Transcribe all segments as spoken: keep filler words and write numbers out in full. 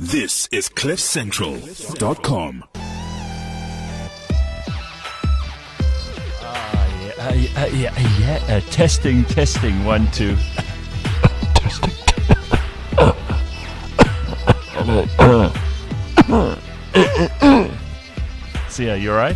This is cliff central dot com. Uh, yeah, uh, yeah, yeah. Uh, testing, testing, one, two. Testing. Sia, you alright?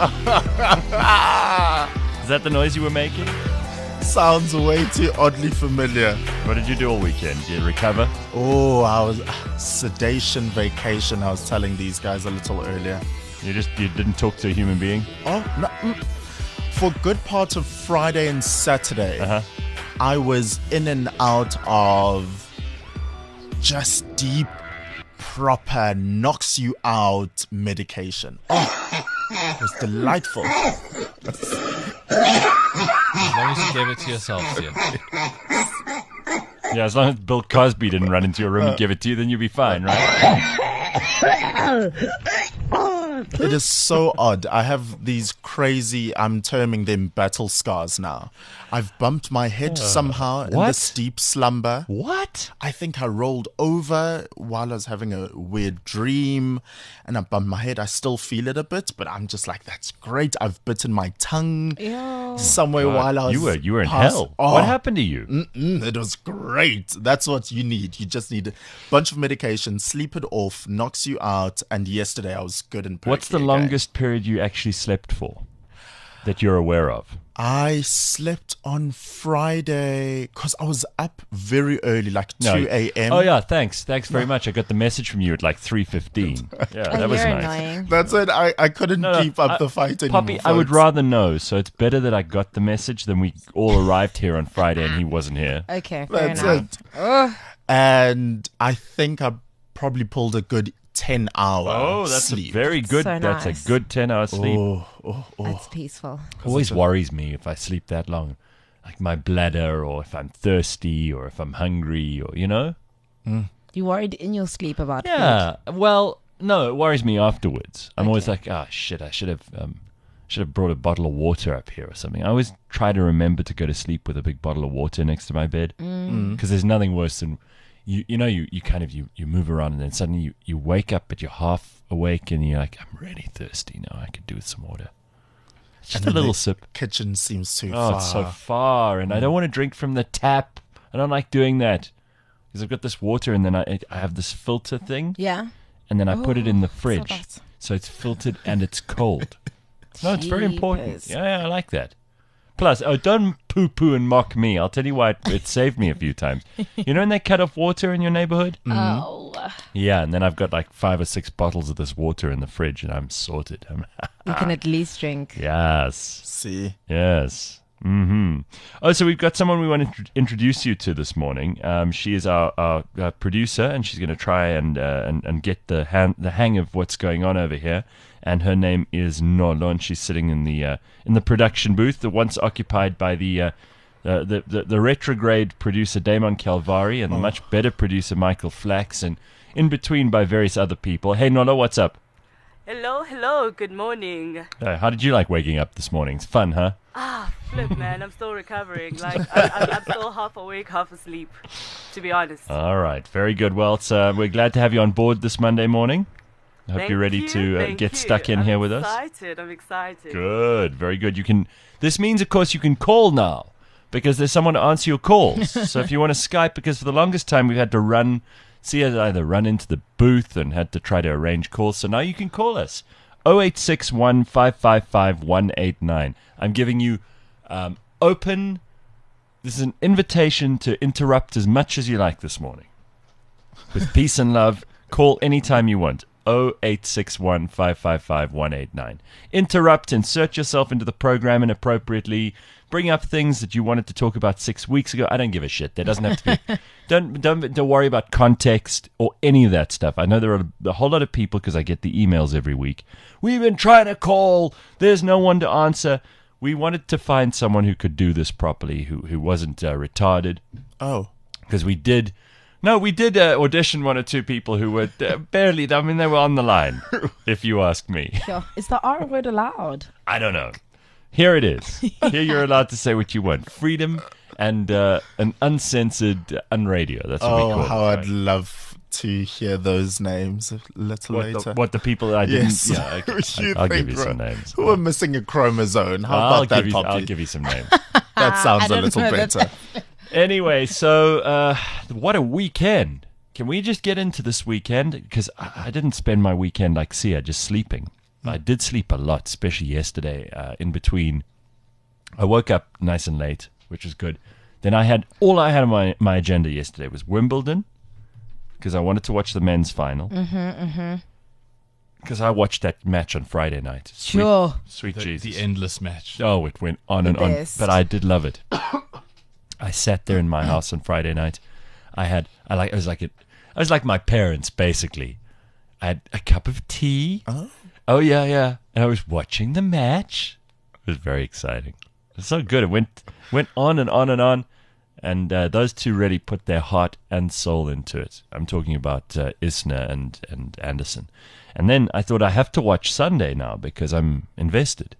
Is that the noise you were making? Sounds way too oddly familiar. What did you do all weekend? Did you recover? Oh, I was sedation vacation. I was telling these guys a little earlier. You just you didn't talk to a human being? Oh, no. Mm. For good part of Friday and Saturday, Uh-huh. I was in and out of just deep, proper, knocks you out medication. Oh, it was delightful. As long as you gave it to yourself, yeah. Yeah, as long as Bill Cosby didn't run into your room and give it to you, then you'll be fine, right? It is so odd. I have these crazy, I'm terming them battle scars now. I've bumped my head somehow in what? this deep slumber. What? I think I rolled over while I was having a weird dream and I bumped my head. I still feel it a bit, but I'm just like, that's great. I've bitten my tongue somewhere God, while I was you were you were in past- hell. Oh, What happened to you? Mm-mm, it was great. That's what you need. You just need a bunch of medication, sleep it off, knocks you out. And yesterday I was good and perky What's the again. longest period you actually slept for that you're aware of? I slept on Friday because I was up very early, like No. two a.m. Oh yeah, thanks, thanks very much. I got the message from you at like three fifteen. Yeah, Oh, that was you're nice. annoying. That's it. I, I couldn't No, no, keep up I- the fight anymore. Poppy, I would folks. rather know. So it's better that I got the message than we all arrived here on Friday and he wasn't here. Okay, fair That's enough. it. And I think I probably pulled a good ten hour Oh, that's sleep. a very good. So That's nice. a good ten hour sleep. Oh, oh, oh. That's peaceful. Always worries me if I sleep that long, like my bladder, or if I'm thirsty, or if I'm hungry, or you know. You worried in your sleep about food? Yeah. Well, no, it worries me afterwards. I'm always Okay. like, oh shit, I should have, um, should have brought a bottle of water up here or something. I always try to remember to go to sleep with a big bottle of water next to my bed, because there's nothing worse than you. You know, you, you kind of you, you move around and then suddenly you, you wake up, but you're half awake and you're like, I'm really thirsty now. I could do with some water. It's just And a then little the sip. Kitchen seems too Oh, far. it's so far, and I don't want to drink from the tap. I don't like doing that because I've got this water, and then I I have this filter thing, Yeah? and then I put it in the Oh, so fridge, that- so it's filtered and it's cold. No, it's very important. Jeepers. Yeah, yeah, I like that. Plus, oh, don't poo-poo and mock me. I'll tell you why it, it saved me a few times. You know when they cut off water in your neighborhood? Oh. Yeah, and then I've got like five or six bottles of this water in the fridge, and I'm sorted. I'm You can at least drink. yes. See? Yes. Hmm. Oh, so we've got someone we want to intro- introduce you to this morning. Um, she is our, our, uh producer, and she's going to try and, uh, and and get the hang, the hang of what's going on over here. And her name is Nolo, and she's sitting in the uh, in the production booth, the once occupied by the uh, uh, the, the the retrograde producer Damon Calvari and the much better producer Michael Flax, and in between by various other people. Hey Nolo, what's up? Hello, hello, good morning. Uh, how did you like waking up this morning? It's fun, huh? Ah, flip, man, I'm still recovering. Like, I, I, I'm still half awake, half asleep, to be honest. All right, very good. Well, it's, uh, we're glad to have you on board this Monday morning. I hope Thank you're ready you, to uh, thank get you. stuck in I'm here with us. excited, I'm excited. Good, very good. You can. This means, of course, you can call now because there's someone to answer your calls. So if you want to Skype, because for the longest time we've had to run, see us either run into the booth and had to try to arrange calls. So now you can call us oh eight six one, five five five, one eight nine. I'm giving you um, open. This is an invitation to interrupt as much as you like this morning. With peace and love, call anytime you want. oh eight six one, five five five, one eight nine. Interrupt, insert yourself into the program inappropriately. Bring up things that you wanted to talk about six weeks ago. I don't give a shit. There doesn't have to be. don't don't don't worry about context or any of that stuff. I know there are a whole lot of people, because I get the emails every week. We've been trying to call. There's no one to answer. We wanted to find someone who could do this properly, who who wasn't uh, retarded, Oh. because we did. No, we did uh, audition one or two people who were uh, barely. I mean, they were on the line. If you ask me, Yeah. Is the R word allowed? I don't know. Here it is. Here you're allowed to say what you want. Freedom and uh, an uncensored unradio. That's what we Oh, call how it. I'd right? love to hear those names a little What later. the, what the people that I didn't. Yes. Yeah, okay. Who do you I, I'll think give you some were- names. Who are missing a chromosome? How I'll about that, give you, Poppy? I'll give you some names. That sounds I a don't little know that better. Anyway, so uh, what a weekend. Can we just get into this weekend? Because I, I didn't spend my weekend like Sia, just sleeping. I did sleep a lot, especially yesterday uh, in between. I woke up nice and late, which was good. Then I had, all I had on my, my agenda yesterday was Wimbledon, because I wanted to watch the men's final. Mm-hmm, mm-hmm. Because I watched that match on Friday night. Sweet, Sure. Sweet The, Jesus. the endless match. Oh, it went on and The on. best. But I did love it. I sat there in my house on Friday night. I had, I like, I was like, it, I was like my parents, basically. I had a cup of tea. Oh. Oh, yeah, yeah. And I was watching the match. It was very exciting. It was so good. It went went on and on and on. And uh, those two really put their heart and soul into it. I'm talking about uh, Isner and, and Anderson. And then I thought I have to watch Sunday now because I'm invested.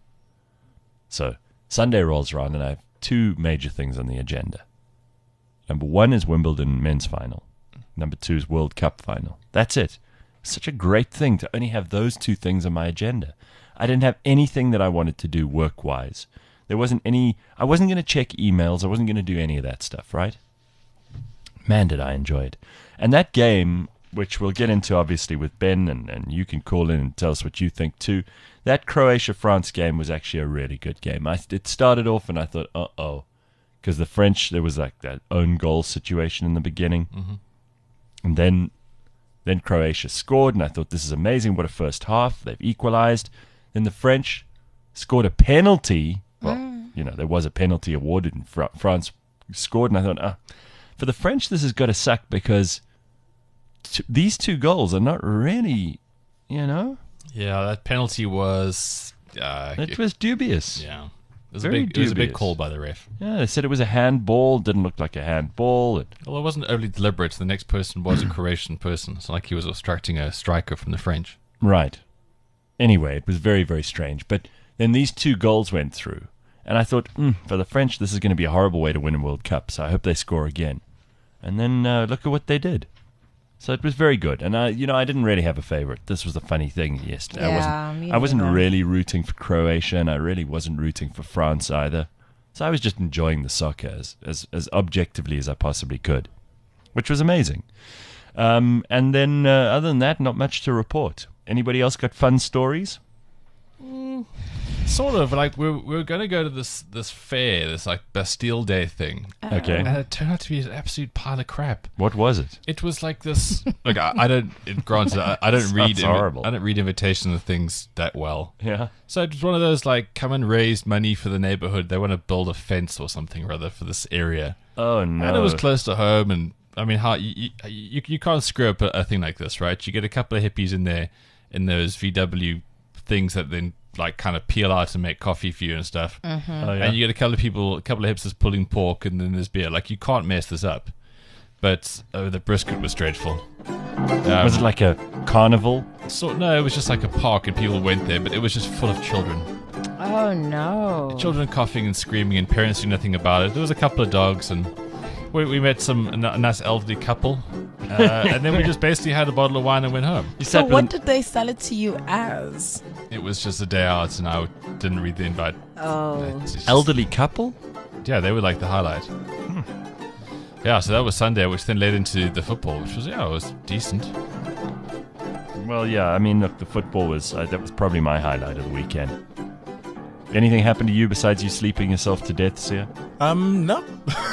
So Sunday rolls around and I have two major things on the agenda. Number one is Wimbledon men's final. Number two is World Cup final. That's it. Such a great thing to only have those two things on my agenda. I didn't have anything that I wanted to do work-wise. There wasn't any... I wasn't going to check emails. I wasn't going to do any of that stuff, right? Man, did I enjoy it. And that game, which we'll get into obviously with Ben, and, and you can call in and tell us what you think too, that Croatia-France game was actually a really good game. I, it started off and I thought, uh-oh. Because the French, there was like that own goal situation in the beginning. Mm-hmm. And then... Then Croatia scored, and I thought, this is amazing. What a first half. They've equalized. Then the French scored a penalty. Well, mm. you know, there was a penalty awarded, and Fr- France scored, and I thought, ah, for the French, this has got to suck because t- these two goals are not really, you know. Yeah, that penalty was... Uh, It was dubious. Yeah. It was, a Very big, it was a big dubious. call by the ref. Yeah, they said it was a handball. Didn't look like a handball. It, Well, it wasn't overly deliberate. The next person was a Croatian person. It's like he was obstructing a striker from the French. Right. Anyway, it was very, very strange. But then these two goals went through. And I thought, mm, for the French, this is going to be a horrible way to win a World Cup. So I hope they score again. And then uh, look at what they did. So it was very good. And, I, you know, I didn't really have a favorite. This was the funny thing yesterday. Yeah, I wasn't, me I wasn't neither. really rooting for Croatia, and I really wasn't rooting for France either. So I was just enjoying the soccer as, as, as objectively as I possibly could, which was amazing. Um, and then, uh, other than that, not much to report. Anybody else got fun stories? Sort of. Like, we we're, we we're going to go to this, this fair, this, like, Bastille Day thing. Okay. And it turned out to be an absolute pile of crap. What was it? It was like this... Look, I, I don't... It, granted, I, I don't Sounds read... invi- horrible. I don't read invitations of things that well. Yeah. So it was one of those, like, come and raise money for the neighborhood. They want to build a fence or something or other for this area. Oh, no. And it was close to home, and I mean, how you you, you can't screw up a, a thing like this, right? You get a couple of hippies in there in those V W things that then like kind of peel out and make coffee for you and stuff, Oh, yeah. and you get a couple of people, a couple of hipsters pulling pork, and then there's beer. Like, you can't mess this up. But oh, the brisket was dreadful. Um, was it like a carnival? So no, it was just like a park, and people went there, but it was just full of children. Oh no. Children coughing and screaming, and parents doing nothing about it. There was a couple of dogs, and we, we met some a, a nice elderly couple, uh, and then we just basically had a bottle of wine and went home. You So sat what with did they sell it to you as? It was just a day out, and I didn't read the invite. Oh. It's just- elderly couple? Yeah, they were like the highlight. Yeah, so that was Sunday, which then led into the football, which was, yeah, it was decent. Well, yeah, I mean, look, the football was, uh, that was probably my highlight of the weekend. Anything happened to you besides you sleeping yourself to death, Sia? Um, no.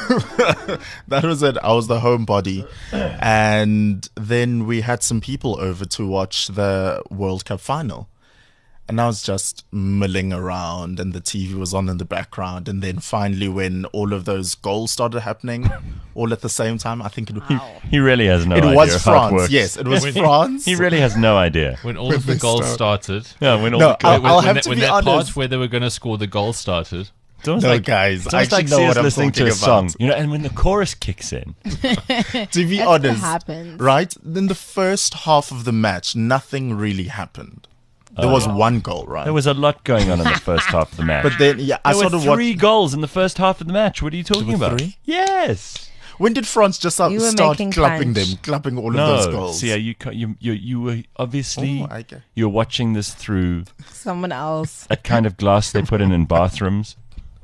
That was it. I was the homebody. And then we had some people over to watch the World Cup final. And I was just milling around, and the T V was on in the background. And then finally, when all of those goals started happening all at the same time, I think it, He really has no it idea was how it France. works. Yes, it was When- France. He really has no idea. When all of the they goals start- started, Yeah, when all No, the I'll- when, I'll when have that, to when be that honest. part where they were going to score the goal started, It's almost No, like, guys, it's I almost like actually know Sia's what I'm listening to a talking song. about. You know, and when the chorus kicks in, To be That's honest, what happens. right? In the first half of the match, nothing really happened. There was one goal, right? there was a lot going on in the first half of the match. but then, yeah, I there sort were of three watched. goals in the first half of the match. What are you talking were about? three? Yes. When did France just start, You were start making clapping punch. them, clapping all of those No, goals? see, yeah, you, ca- you you you were obviously Oh, okay. you're watching this through Someone else. a kind of glass they put in in bathrooms.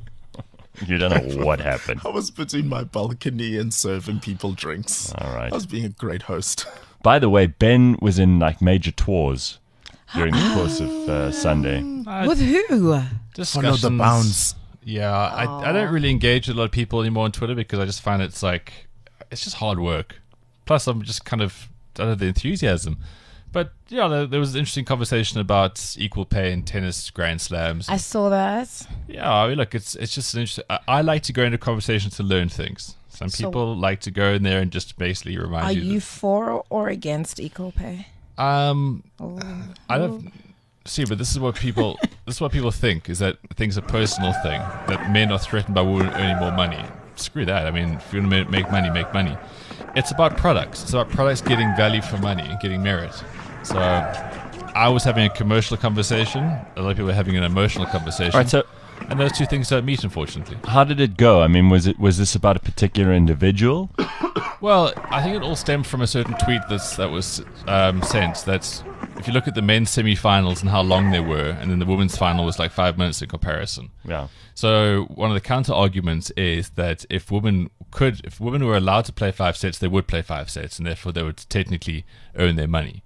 You don't know what happened. I was between my balcony and serving people drinks. All right. I was being a great host. By the way, Ben was in like major tours during the course of uh, Sunday. With who? Follow Discussions. the bounds. Yeah, I, I don't really engage with a lot of people anymore on Twitter because I just find it's like it's just hard work. Plus, I'm just kind of I don't have the enthusiasm. But yeah, there, there was an interesting conversation about equal pay in tennis Grand Slams. I saw that. Yeah, I mean, look, it's it's just an interesting. I, I like to go into conversations to learn things. Some So- people like to go in there and just basically remind Are you. you for or against equal pay? that, um, Oh. I don't see, but this is what people this is what people think is that things are a personal thing, that men are threatened by women earning more money. Screw that. I mean, if you want to make money, make money. It's about products. It's about products getting value for money and getting merit. So I was having a commercial conversation. A lot of people were having an emotional conversation. All right, so and those two things don't meet, unfortunately. how did it go? I mean, was it was this about a particular individual? Well, I think it all stemmed from a certain tweet that's, that was um, sent. That's if you look at the men's semi-finals and how long they were, and then the women's final was like five minutes in comparison. Yeah. So one of the counter arguments is that if women could, if women were allowed to play five sets, they would play five sets, and therefore they would technically earn their money.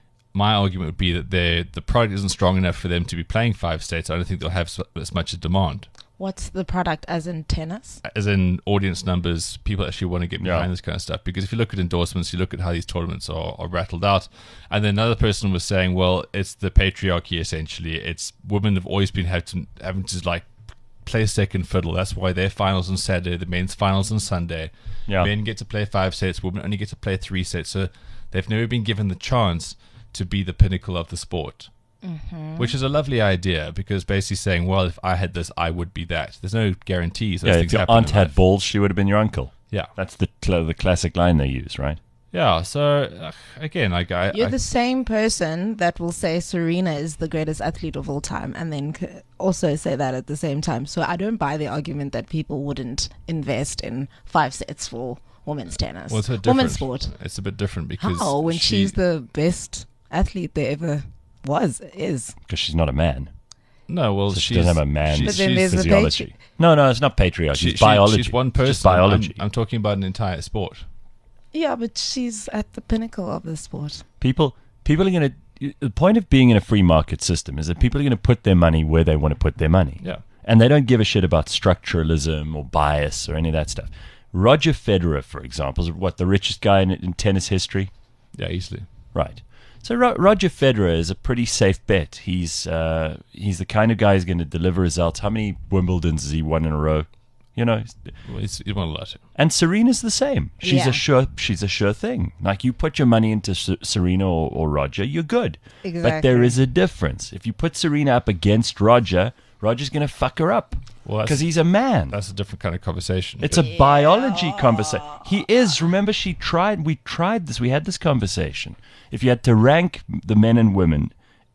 My argument would be that they the product isn't strong enough for them to be playing five sets. I don't think they'll have so- as much a demand. What's the product as in tennis? As in audience numbers, people actually want to get behind Yeah. this kind of stuff. Because if you look at endorsements, you look at how these tournaments are, are rattled out. And then another person was saying, well, it's the patriarchy essentially. It's women have always been have to, having to like play second fiddle. That's why their finals on Saturday, the men's finals on Sunday. Yeah. Men get to play five sets, women only get to play three sets. So they've never been given the chance to be the pinnacle of the sport. Mm-hmm. Which is a lovely idea because basically saying, well, if I had this, I would be that. There's no guarantees. Those Yeah, things if your happen aunt in had life. balls, she would have been your uncle. Yeah. That's the cl- the classic line they use, right? Yeah, so uh, again, like I, You're I the same person that will say Serena is the greatest athlete of all time and then c- also say that at the same time. So I don't buy the argument that people wouldn't invest in five sets for women's tennis. well, it's a bit different. women's sport. It's a bit different because How? When she, she's the best athlete there ever was, is. Because she's not a man. no, well, So she she's doesn't have a man she's- But then she's- there's the physiology. patri- No, no, it's not patriarchy. she- it's she- biology. She's one It's person. just biology. I'm, I'm talking about an entire sport. Yeah, but she's at the pinnacle of the sport. people, people are going to. The point of being in a free market system is that people are going to put their money where they want to put their money. Yeah. And they don't give a shit about structuralism or bias or any of that stuff. Roger Federer, for example, is what, the richest guy in, in tennis history? Yeah, easily. Right. So Ro- Roger Federer is a pretty safe bet. He's uh, he's the kind of guy who's going to deliver results. How many Wimbledons has he won in a row? You know, Well, he's, he's won a lot. and Serena's the same. She's Yeah. a sure she's a sure thing. Like you put your money into S- Serena or, or Roger, you're good. But there Exactly. is a difference. If you put Serena up against Roger, Roger's going to fuck her up Well, that's- because he's a man. That's a different kind of conversation. It's but- a biology conversation. He is. Remember, she tried. We tried this. We had this conversation. If you had to rank the men and women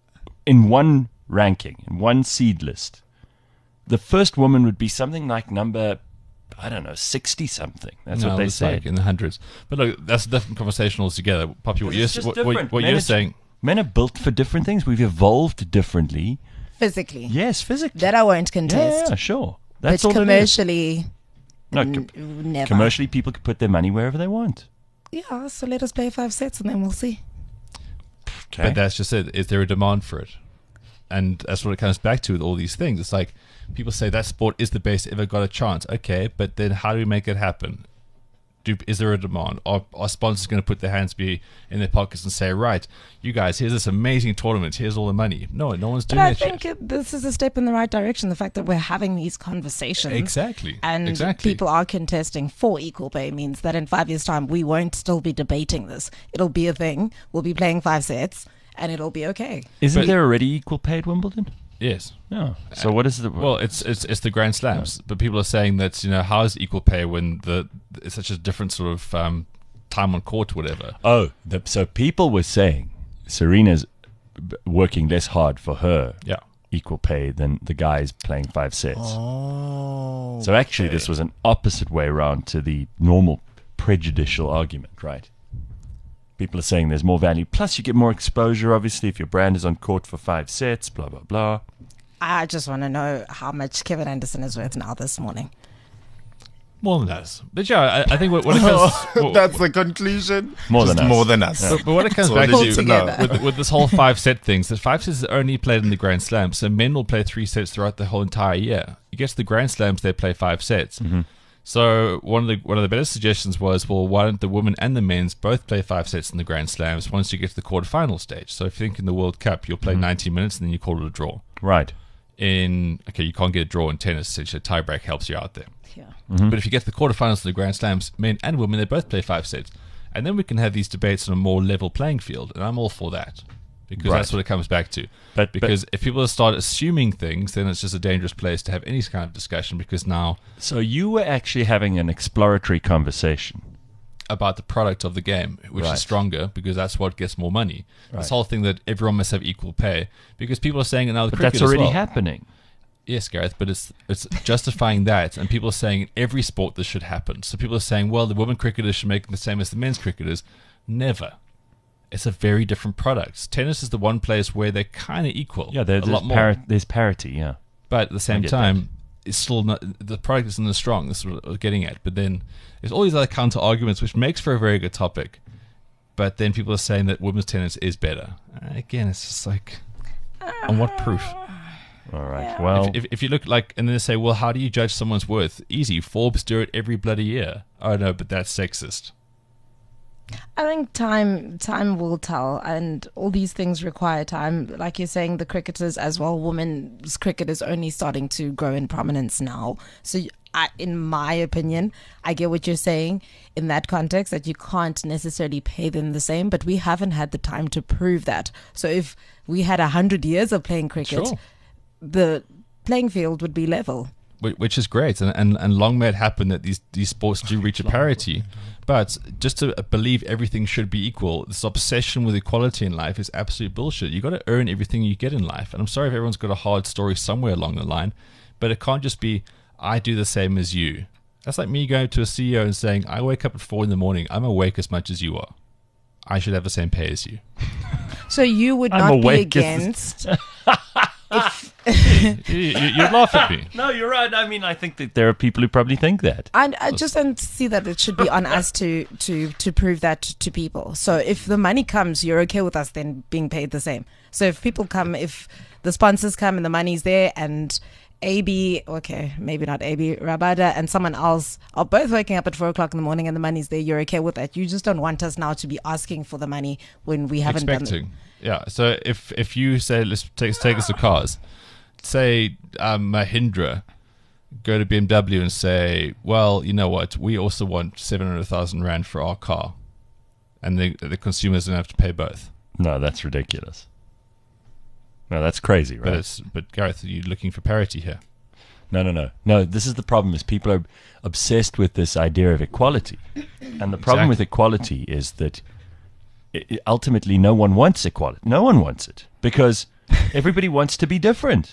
in one ranking, in one seed list, the first woman would be something like number, I don't know, sixty something. That's no, what they it's said. like in the hundreds. But look, that's a different conversation altogether. Poppy, what you're, It's just what, what, different. what Men you're are- saying, Men are built for different things. We've evolved differently. Physically. Yes, physically. That I won't yeah, contest. yeah, sure. That's but all it is. commercially, No, n- com- never. commercially, people can put their money wherever they want. Yeah, so let us play five sets and then we'll see. Okay. but that's just it. Is there a demand for it? And that's what it comes back to with all these things. It's like people say that sport is the best ever got a chance. Okay, but then how do we make it happen? Do, is there a demand? Are, are sponsors going to put their hands be in their pockets and say, right, you guys, here's this amazing tournament. Here's all the money. No, no one's But doing I that think shit. it, this is a step in the right direction. The fact that we're having these conversations. Exactly. And exactly. people are contesting for equal pay means that in five years' time, we won't still be debating this. It'll be a thing. We'll be playing five sets and it'll be okay. Isn't but- there already equal pay at Wimbledon? Yes. No. So what is the? Well, it's it's it's the Grand Slams, but people are saying that you know how is equal pay when the it's such a different sort of um, time on court, whatever. Oh, the, so people were saying Serena's b- working less hard for her Yeah. equal pay than the guys playing five sets. Oh. so actually, this was an opposite way around to the normal prejudicial argument, right? People are saying there's more value. Plus, you get more exposure, obviously, if your brand is on court for five sets, blah, blah, blah. I just want to know how much Kevin Anderson is worth now this morning. More than us. But yeah, I, I think what, what it comes... what- That's the conclusion. More Just than us. more than us. But, but what it comes That's back all you to need to know. Altogether. with, with this whole five set things, that five sets is only played in the Grand Slam, so men will play three sets throughout the whole entire year. You get to the Grand Slams, they play five sets. Mm-hmm. So one of the one of the better suggestions was, well, why don't the women and the men's both play five sets in the Grand Slams once you get to the quarterfinal stage? So if you think in the World Cup, you'll play Mm-hmm. ninety minutes and then you call it a draw. Right. In okay, you can't get a draw in tennis, so a tie break helps you out there. Yeah. Mm-hmm. But if you get to the quarterfinals of the Grand Slams, men and women, they both play five sets. And then we can have these debates on a more level playing field. And I'm all for that. Because Right. that's what it comes back to. But- because if people start assuming things, then it's just a dangerous place to have any kind of discussion, because now So you were actually having an exploratory conversation. about the product of the game, which Right. is stronger, because that's what gets more money. Right. This whole thing that everyone must have equal pay, because people are saying it now with But cricket that's as already well. happening. Yes, Gareth, but it's it's justifying that, and people are saying in every sport this should happen. So people are saying, well, the women cricketers should make the same as the men's cricketers. Never. It's a very different product. Tennis is the one place where they're kind of equal. Yeah, there, a there's, lot more. pari- there's parity, yeah. But at the same get time, it's still not, the product isn't as strong. That's what I was getting at. But then there's all these other counter arguments, which makes for a very good topic. But then people are saying that women's tennis is better. Uh, Again, it's just like, on what proof? All right. Well, If, if, if you look like, and then they say, well, how do you judge someone's worth? Easy. Forbes do it every bloody year. Oh, no, but that's sexist. I think time time will tell, and all these things require time. Like you're saying, the cricketers as well, women's cricket is only starting to grow in prominence now. So, I, in my opinion, I get what you're saying in that context, that you can't necessarily pay them the same, but we haven't had the time to prove that. So if we had a hundred years of playing cricket, Sure. the playing field would be level. Wh- Which is great, and, and, and long may it happen that these, these sports do reach a parity. But just to believe everything should be equal, this obsession with equality in life is absolute bullshit. You got to earn everything you get in life. And I'm sorry if everyone's got a hard story somewhere along the line, but it can't just be, I do the same as you. That's like me going to a C E O and saying, I wake up at four in the morning. I'm awake as much as you are. I should have the same pay as you. So you would I'm not be awake as- against. you, you, you'd laugh at me. no, you're right. I mean, I think that there are people who probably think that. I, I just don't see that it should be on us to, to, to prove that to people. So if the money comes, you're okay with us then being paid the same. So if people come, if the sponsors come and the money's there, and A B, okay, maybe not A B, Rabada and someone else are both waking up at four o'clock in the morning and the money's there, you're okay with that. You just don't want us now to be asking for the money when we haven't done Expecting. Yeah. So if if you say, let's take, take us to cars, say um, Mahindra go to B M W and say, well, you know what, we also want seven hundred thousand rand for our car, and the the consumers don't have to pay both. No, that's ridiculous. No, that's crazy, right? But it's but Gareth, are you looking for parity here? No, no, no. No, this is the problem, is people are obsessed with this idea of equality. And the problem Exactly. with equality is that i i- ultimately no one wants equality. No one wants it, because everybody wants to be different.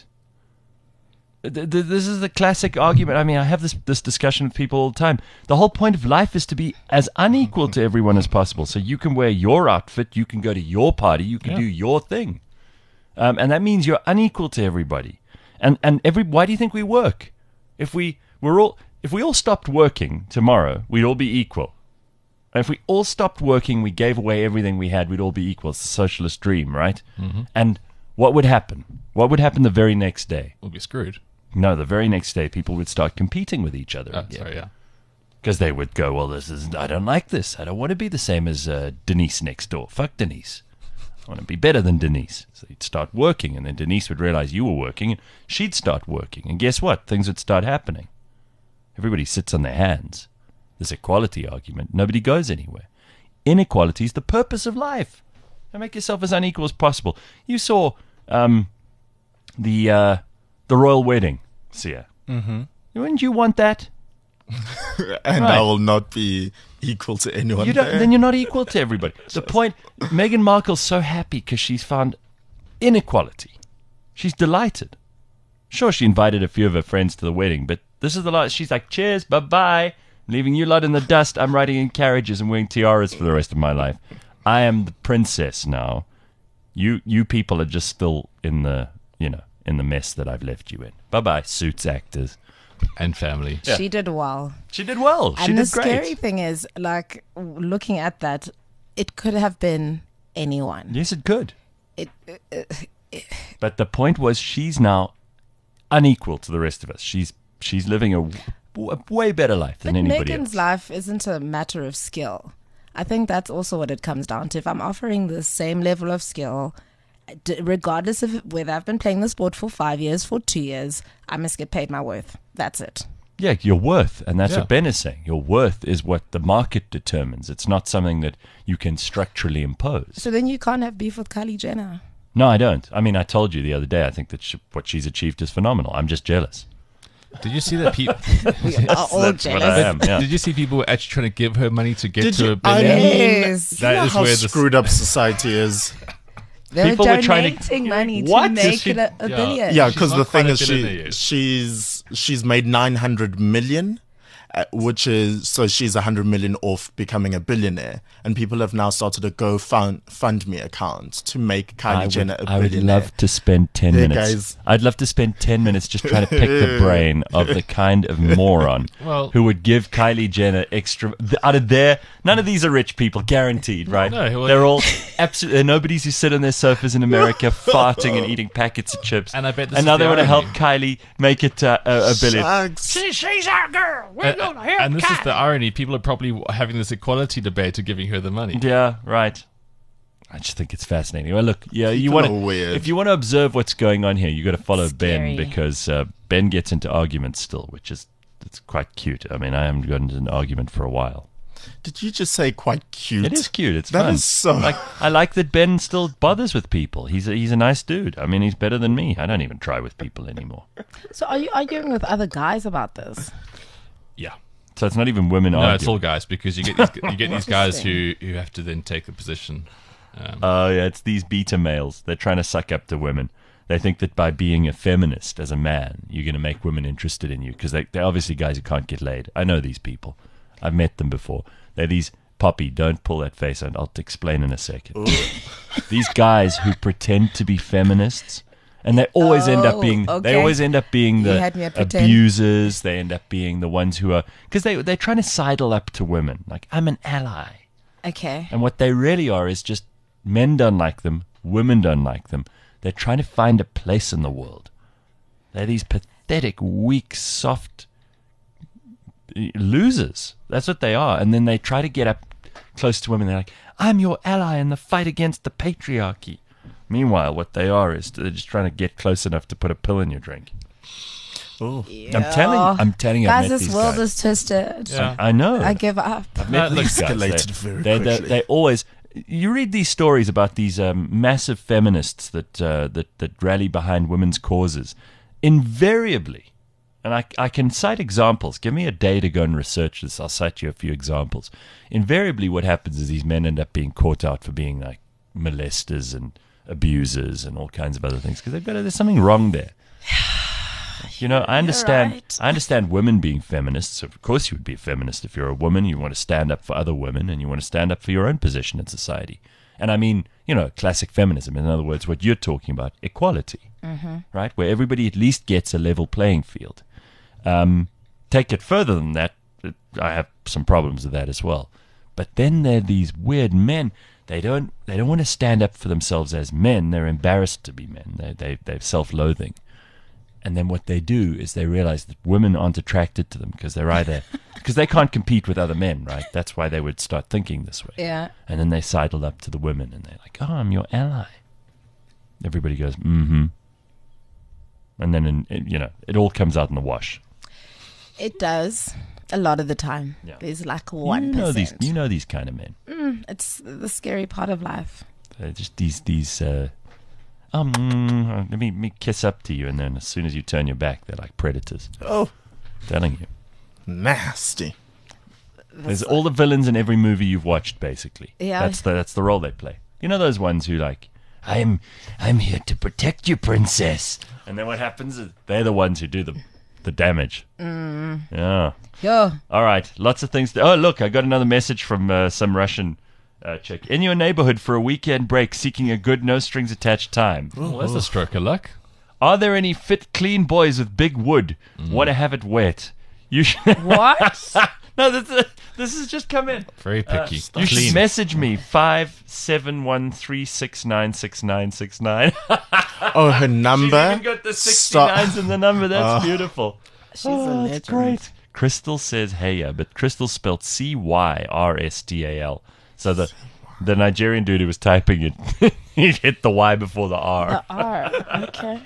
Th- th- This is the classic argument. I mean, I have this, this discussion with people all the time. The whole point of life is to be as unequal to everyone as possible. So you can wear your outfit, you can go to your party, you can Yeah. do your thing. Um, and that means you're unequal to everybody. And and every why do you think we work? If we we're all if we all stopped working tomorrow, we'd all be equal. And if we all stopped working, we gave away everything we had, we'd all be equal. It's the socialist dream, right? Mm-hmm. And what would happen? What would happen the very next day? We'll be screwed. No, the very next day, people would start competing with each other. Oh, again. sorry, yeah. Because they would go, well, this is I don't like this. I don't want to be the same as uh, Denise next door. Fuck Denise. I want to be better than Denise. So you'd start working, and then Denise would realize you were working, and she'd start working. And guess what? Things would start happening. Everybody sits on their hands. This equality argument, nobody goes anywhere. Inequality is the purpose of life. And make yourself as unequal as possible. You saw um, the uh, the royal wedding, Sia. Mm-hmm. Wouldn't you want that? And Right. I will not be equal to anyone You don't, there. then you're not equal to everybody. The point, Meghan Markle's so happy because she's found inequality. She's delighted. Sure, she invited a few of her friends to the wedding, but this is the last. She's like, cheers, bye-bye. leaving you lot in the dust. I'm riding in carriages and wearing tiaras for the rest of my life. I am the princess now. You you people are just still in the, you know, in the mess that I've left you in. Bye-bye, Suits actors. And family. Yeah. She did well. She did well. She and did the great. scary thing is, like, w- looking at that, it could have been anyone. Yes, it could. It, it, it, But the point was, she's now unequal to the rest of us. She's she's living a, w- a way better life than but anybody Megan's else. life isn't a matter of skill. I think that's also what it comes down to. If I'm offering the same level of skill, d- regardless of whether I've been playing the sport for five years, for two years, I must get paid my worth. That's it. Yeah, your worth, and that's Yeah. what Ben is saying. Your worth is what the market determines. It's not something that you can structurally impose. So then you can't have beef with Kylie Jenner. No, I don't. I mean, I told you the other day, I think that she, what she's achieved is phenomenal. I'm just jealous. Did you see that people? We are all That's what I jealous. am, yeah. Did you see people were actually trying to give her money to get Did to you- a billion? I mean, Yes. you That know is how where the- screwed up society is. They People were were trying to- donating money to What? make She- it a, a yeah. billion. Yeah, She's because not the thing quite a is, billionaire she yet. she's she's made nine hundred million, uh, which is so she's a hundred million off becoming a billionaire, and people have now started a Go Fund Fund Me account to make Kylie I would, Jenner a I would billionaire. love to spend ten Yeah, minutes. guys. I'd love to spend ten minutes just trying to pick the brain of the kind of moron Well- who would give Kylie Jenner extra. th- Out of there, none of these are rich people, guaranteed, right? No, well- They're all absolutely. Nobody's who sit on their sofas in America farting and eating packets of chips. And I bet this and is now the they want to help irony. Kylie make it uh, a, a billion. Shucks. She's our girl. We're Uh, gonna help and this is Kylie. the irony. People are probably having this equality debate to giving her the money. Yeah, right. I just think it's fascinating. Well, look, yeah, you People want are to weird. if you want to observe what's going on here, you got to follow Scary. Ben because uh, Ben gets into arguments still, which is it's quite cute. I mean, I haven't gotten into an argument for a while. Did you just say quite cute? It is cute. It's That fun. is so- like I like that Ben still bothers with people. He's a, he's a nice dude. I mean, he's better than me. I don't even try with people anymore. So are you arguing with other guys about this? Yeah. So it's not even women No, arguing. it's all guys because you get these, you get these guys who, who have to then take the position. Um, Oh, yeah, it's these beta males. They're trying to suck up to women. They think that by being a feminist as a man, you're going to make women interested in you because they, they're obviously guys who can't get laid. I know these people. I've met them before. They're these, Poppy, don't pull that face out. I'll explain in a second. These guys who pretend to be feminists, and they always end up Oh, being, they okay. always end up being You the had me at pretend. abusers. They end up being the ones who are, because they, they're trying to sidle up to women. Like, I'm an ally. Okay. And what they really are is just men don't like them, women don't like them. They're trying to find a place in the world. They're these pathetic, weak, soft uh, losers. That's what they are. And then they try to get up close to women. They're like, I'm your ally in the fight against the patriarchy. Meanwhile, what they are is they're just trying to get close enough to put a pill in your drink. Oh. I'm telling you. I'm telling you. I've Guys, met this these world guys. is twisted. Yeah. I know. I give up. I've met No, these look, guys. escalated They- very they, they, quickly. they always. You read these stories about these um, massive feminists that, uh, that that rally behind women's causes. Invariably, and I, I can cite examples. Give me a day to go and research this. I'll cite you a few examples. Invariably, what happens is these men end up being caught out for being like molesters and abusers and all kinds of other things because they've got there's something wrong there. You know, I understand. right. I understand women being feminists. Of course, you would be a feminist if you're a woman. You want to stand up for other women, and you want to stand up for your own position in society. And I mean, you know, classic feminism. In other words, what you're talking about, equality, right? Where everybody at least gets a level playing field. Um, take it further than that, it- I have some problems with that as well. But then there are these weird men. They don't. They don't want to stand up for themselves as men. They're embarrassed to be men. They they they're self-loathing. And then what they do is they realize that women aren't attracted to them because they're either because they can't compete with other men, right? That's why they would start thinking this way. Yeah. And then they sidle up to the women and they're like, "Oh, I'm your ally." Everybody goes, "Mm-hmm." And then, in, it, you know, it all comes out in the wash. It does. A lot of the time. Yeah. There's like one You know these. You know these kind of men. It's the scary part of life. They're just these these. Uh, um, mm, let me, me kiss up to you, and then as soon as you turn your back, they're like predators. Oh, Telling you. nasty. There's all the villains in every movie you've watched, basically. Yeah. That's the that's the role they play. You know those ones who like, I'm I'm here to protect you, princess. And then what happens is they're the ones who do the the damage. Mm. Yeah. Yo. All right. Lots of things. To, oh, look, I got another message from uh, some Russian uh, chick. In your neighborhood for a weekend break, seeking a good, no strings attached time. Well, that's a stroke of luck. Are there any fit, clean boys with big wood? Mm. Want to have it wet? You should. What? No, this, uh, this has just come in. Very picky. Uh, you should Clean. message me five seven one three six nine six nine six nine. Oh, her number. She's even got the sixty-nines in the number. That's beautiful. She's a Oh, legend. that's great. Crystal says Heya, but Crystal spelled C Y R S T A L. So the the Nigerian dude who was typing it, he hit the Y before the R. The R. Okay.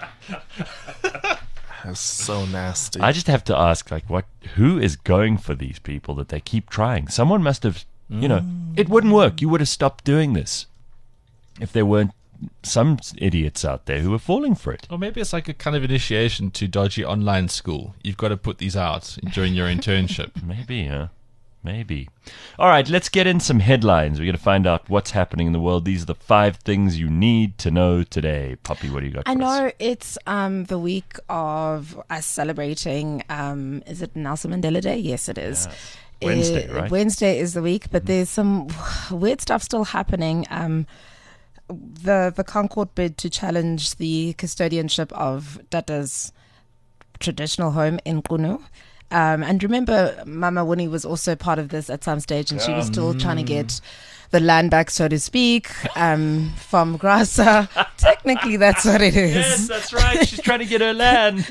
That's so nasty. I just have to ask, like, what? Who is going for these people that they keep trying? Someone must have, you know, it wouldn't work. You would have stopped doing this if there weren't some idiots out there who were falling for it. Or maybe it's like a kind of initiation to dodgy online school. You've got to put these out during your internship. Maybe, huh? Maybe. All right, let's get in some headlines. We're going to find out what's happening in the world. These are the five things you need to know today. Poppy, what do you got for I us? know it's um, the week of us celebrating, um, is it Nelson Mandela Day? Yes, it is. Wednesday, Uh, right? Wednesday is the week, but there's some weird stuff still happening. Um, the the Concord bid to challenge the custodianship of Tata's traditional home in Qunu. Um, and remember, Mama Winnie was also part of this at some stage, and she was still trying to get the land back, so to speak, um, from Grasa. Technically, that's what it is. Yes, that's right. She's trying to get her land.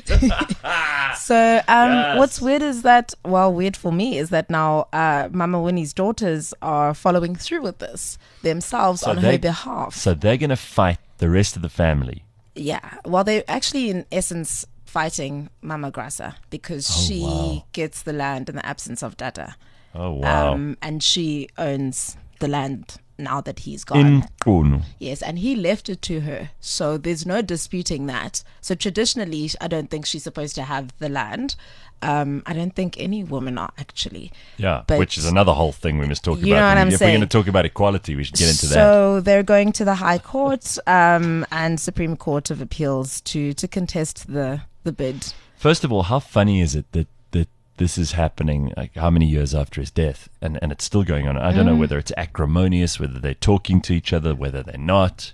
So, um, Yes. what's weird is that, well, weird for me is that now uh, Mama Winnie's daughters are following through with this themselves So on they- her behalf. So they're going to fight the rest of the family. Yeah. Well, they're actually, in essence, fighting Mama Grasa because Oh, she wow. gets the land in the absence of Dada. Oh, wow. Um, and she owns the land now that he's gone. in Qunu. Yes, and he left it to her. So there's no disputing that. So traditionally, I don't think she's supposed to have the land. Um, I don't think any women are actually. Yeah, But- which is another whole thing we must talk You about. know what I I'm mean, if we're saying? going to talk about equality, we should get into that. So they're going to the High Court um, and Supreme Court of Appeals to, to contest the, the bid. First of all, how funny is it that, that this is happening like how many years after his death and, and it's still going on? I don't know Mm. whether it's acrimonious, whether they're talking to each other, whether they're not.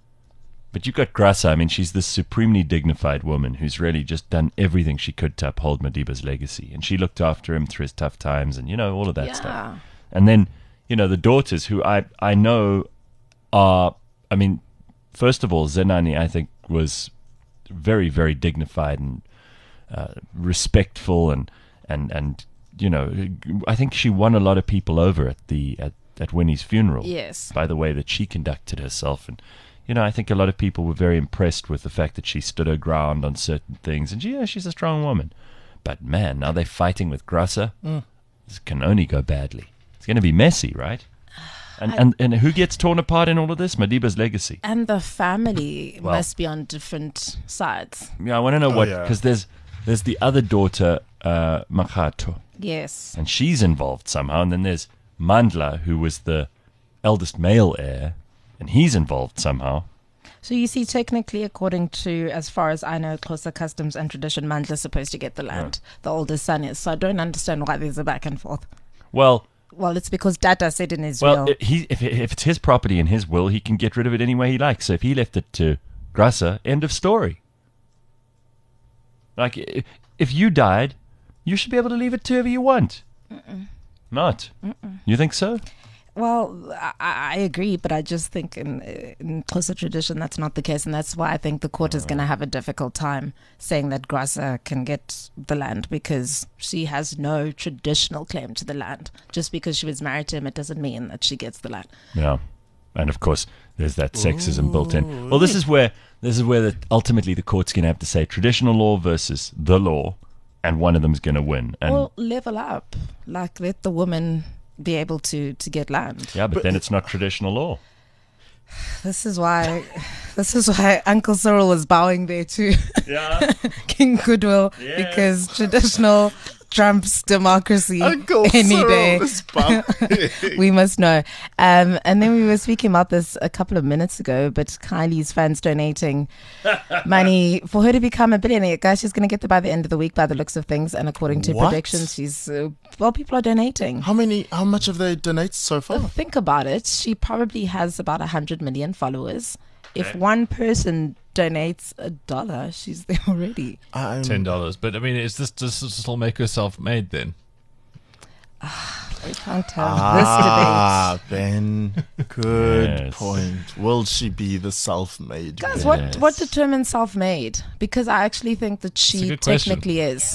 But you've got Grasa. I mean, she's this supremely dignified woman who's really just done everything she could to uphold Madiba's legacy. And she looked after him through his tough times and, you know, all of that Yeah. stuff. And then, you know, the daughters who I, I know are, I mean, first of all, Zenani, I think, was very, very dignified and uh, respectful and, and, and, you know, I think she won a lot of people over at the, at, at Winnie's funeral. Yes. By the way that she conducted herself. And, you know, I think a lot of people were very impressed with the fact that she stood her ground on certain things. And, yeah, she's a strong woman. But, man, now they're fighting with Grasa. This can only go badly. It's going to be messy, right? And, and and who gets torn apart in all of this? Madiba's legacy. And the family Well- must be on different sides. Yeah, I want to know Oh, what, yeah. because there's there's the other daughter, uh, Makato, Yes. and she's involved somehow. And then there's Mandla, who was the eldest male heir, and he's involved somehow. So you see, technically, according to, as far as I know, Xhosa customs and tradition, Mandla's supposed to get the land. The oldest son is. So I don't understand why there's a back and forth. Well, Well, it's because Dada said in his well, will. i- he if if it's his property in his will, he can get rid of it any way he likes. So if he left it to Grasa, end of story. Like i- if you died, you should be able to leave it to whoever you want. Not. You think so? Well, I, I agree, but I just think in, in closer tradition, that's not the case. And that's why I think the court is going to have a difficult time saying that Grasa can get the land because she has no traditional claim to the land. Just because she was married to him, it doesn't mean that she gets the land. Yeah, and of course there's that sexism built in. Well, this is where this is where the, ultimately the court's going to have to say traditional law versus the law, and one of them's going to win. And Well, level up. Like, let the woman be able to, to get land. yeah, but then it's not traditional law. This is why this is why Uncle Cyril was bowing there to Yeah, King Goodwill Yeah. because traditional Trump's democracy Uncle any Cyril day. is bumping. We must know. Um, and then we were speaking about this a couple of minutes ago, but Kylie's fans donating money for her to become a billionaire. Guys, she's going to get there by the end of the week by the looks of things. And according to What? predictions, she's, uh, well, people are donating. How many? How much have they donated so far? Think about it. She probably has about one hundred million followers. If one person donates a dollar, she's there already. I'm, Ten dollars. But I mean, is this does this all make her self-made then? I can't tell. Ah, Ben. Good Yes. point. Will she be the self-made? This debate. Guys, billionaire? what, what determines self-made? Because I actually think that a she good question. technically is.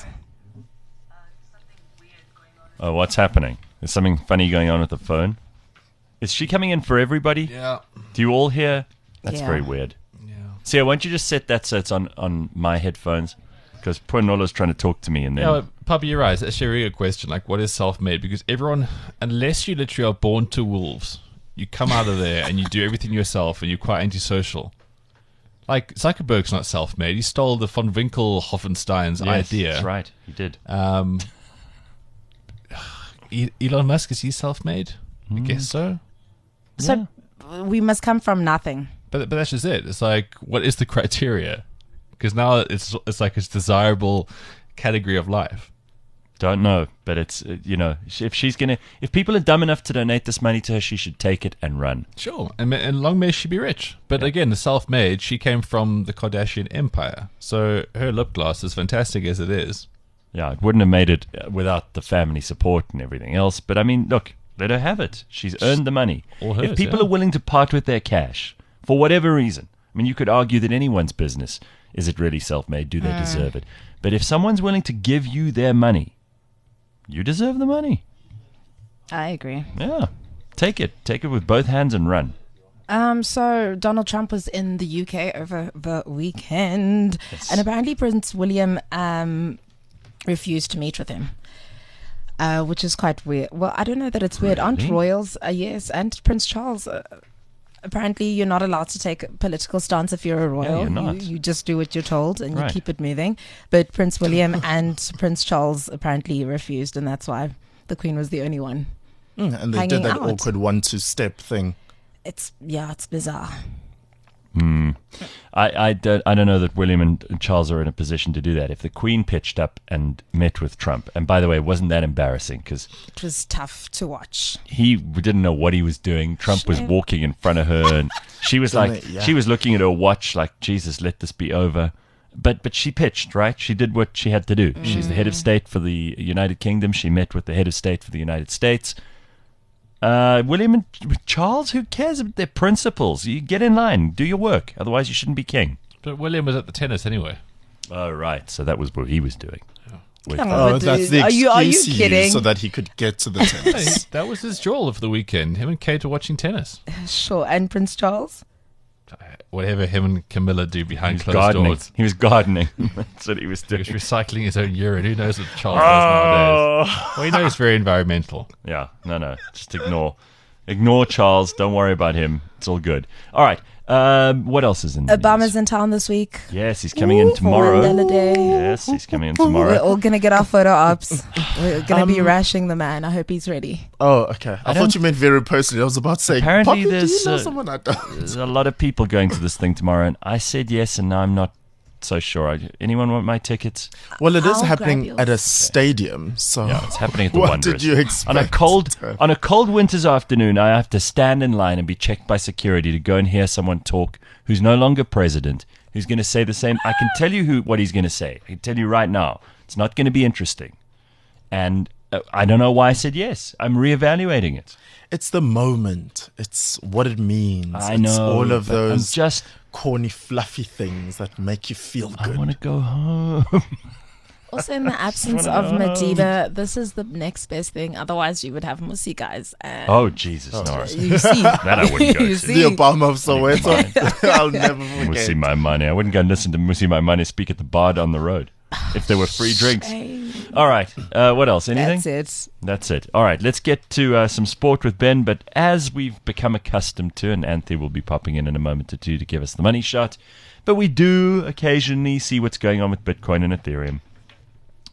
Oh, what's happening? There's something funny going on with the phone. Is she coming in for everybody? Yeah. Do you all hear? That's Yeah. very weird. Yeah. See, why don't you just set that so it's on, on my headphones? Because Poinolo's trying to talk to me and then... Yeah, Puppy, you're right. It's actually a really good question. Like, what is self-made? Because everyone, unless you literally are born to wolves, you come out of there and you do everything yourself and you're quite antisocial. Like, Zuckerberg's not self-made. He stole the von Winkle-Hoffenstein's Yes, idea. that's right. He did. Um, E- Elon Musk, is he self-made? I guess so. So we must come from nothing. But but that's just it. It's like, what is the criteria? Because now it's it's like it's desirable category of life. Don't know, but it's, uh, you know, sh- if she's going to... If people are dumb enough to donate this money to her, she should take it and run. Sure, and, ma- and long may she be rich. But again, the self-made, she came from the Kardashian empire. So her lip gloss, as fantastic as it is, Yeah, it wouldn't have made it uh, without the family support and everything else. But I mean, look, let her have it. She's earned the money. All hers, if people yeah. are willing to part with their cash for whatever reason, I mean, you could argue that anyone's business, is it really self-made? Do they Mm. deserve it? But if someone's willing to give you their money, you deserve the money. I agree. Yeah, take it. Take it with both hands and run. Um, so Donald Trump was in the U K over the weekend, Yes. and apparently Prince William um refused to meet with him, uh, which is quite weird. Well, I don't know that it's weird. Aren't Really? royals? Uh, yes, and Prince Charles. Uh, apparently, you're not allowed to take a political stance if you're a royal. you're not. You, you just do what you're told and Right. you keep it moving. But Prince William and Prince Charles apparently refused, and that's why the Queen was the only one. Mm, and they Hanging did that out. awkward one-two step thing. It's yeah, it's bizarre. I, I, don't, I don't know that William and Charles are in a position to do that. If the Queen pitched up and met with Trump, and by the way, wasn't that embarrassing? Because It was tough to watch. he didn't know what he was doing. Trump was Shame. walking in front of her, and she was Didn't like, it? Yeah. she was looking at her watch, like, Jesus, let this be over. But but she pitched, right? She did what she had to do. She's the head of state for the United Kingdom. She met with the head of state for the United States. Uh, William and Charles, who cares about their principles? You get in line, do your work. Otherwise, you shouldn't be king. but William was at the tennis anyway. Oh, right. So that was what he was doing. With, Come uh, on. Oh, but that's the- the are excuse you- are you he used kidding? so that he could get to the Hey, tennis. that was his jewel of the weekend. Him and Kate were watching tennis. Sure, and Prince Charles. Whatever him and Camilla do he behind was closed gardening. doors. He was gardening. That's what he was He doing. was recycling his own urine. Who knows what Charles does nowadays? Well, he knows it's very environmental. Yeah, no, no. Just ignore. Ignore Charles. Don't worry about him. It's all good. All right. Um, what else is in the Obama's news? in town this week. Yes, he's coming in For tomorrow. Mandela Day. Yes, he's coming in We're tomorrow. all gonna get our photo ops. We're gonna be Um, rashing the man. I hope he's ready. Oh, okay. I, don't- thought you meant very personally. I was about to say, Apparently Poppy, do there's, you know uh, someone I don't? There's a lot of people going to this thing tomorrow, and I said yes, and now I'm not so sure. I, anyone want my tickets? Well, it is I'll happening grab yours. at a stadium, so Yeah, it's happening at the what Wanderers. did you expect? On a cold on a cold winter's afternoon, I have to stand in line and be checked by security to go and hear someone talk who's no longer president, who's going to say the same. I can tell you who what he's going to say. I can tell you right now. It's not going to be interesting. And uh, I don't know why I said yes. I'm reevaluating it. It's the moment. It's what it means. I it's know. all of but I'm those just corny, fluffy things that make you feel I good. want to go home. Also, in the absence wanna of know. Madiba, this is the next best thing. Otherwise, you would have Musi guys. And Oh Jesus, Norris. you see, That I wouldn't go you to. see. The Obama of Soweto. I'll never Musi forget. My Money. I wouldn't go and listen to Musi My Money speak at the bar down the road if there were free drinks. Hey, All right. Uh, what else? Anything? that's it. That's it. All right. Let's get to uh, some sport with Ben. But as we've become accustomed to, and Anthony will be popping in in a moment or two to give us the money shot, but we do occasionally see what's going on with Bitcoin and Ethereum.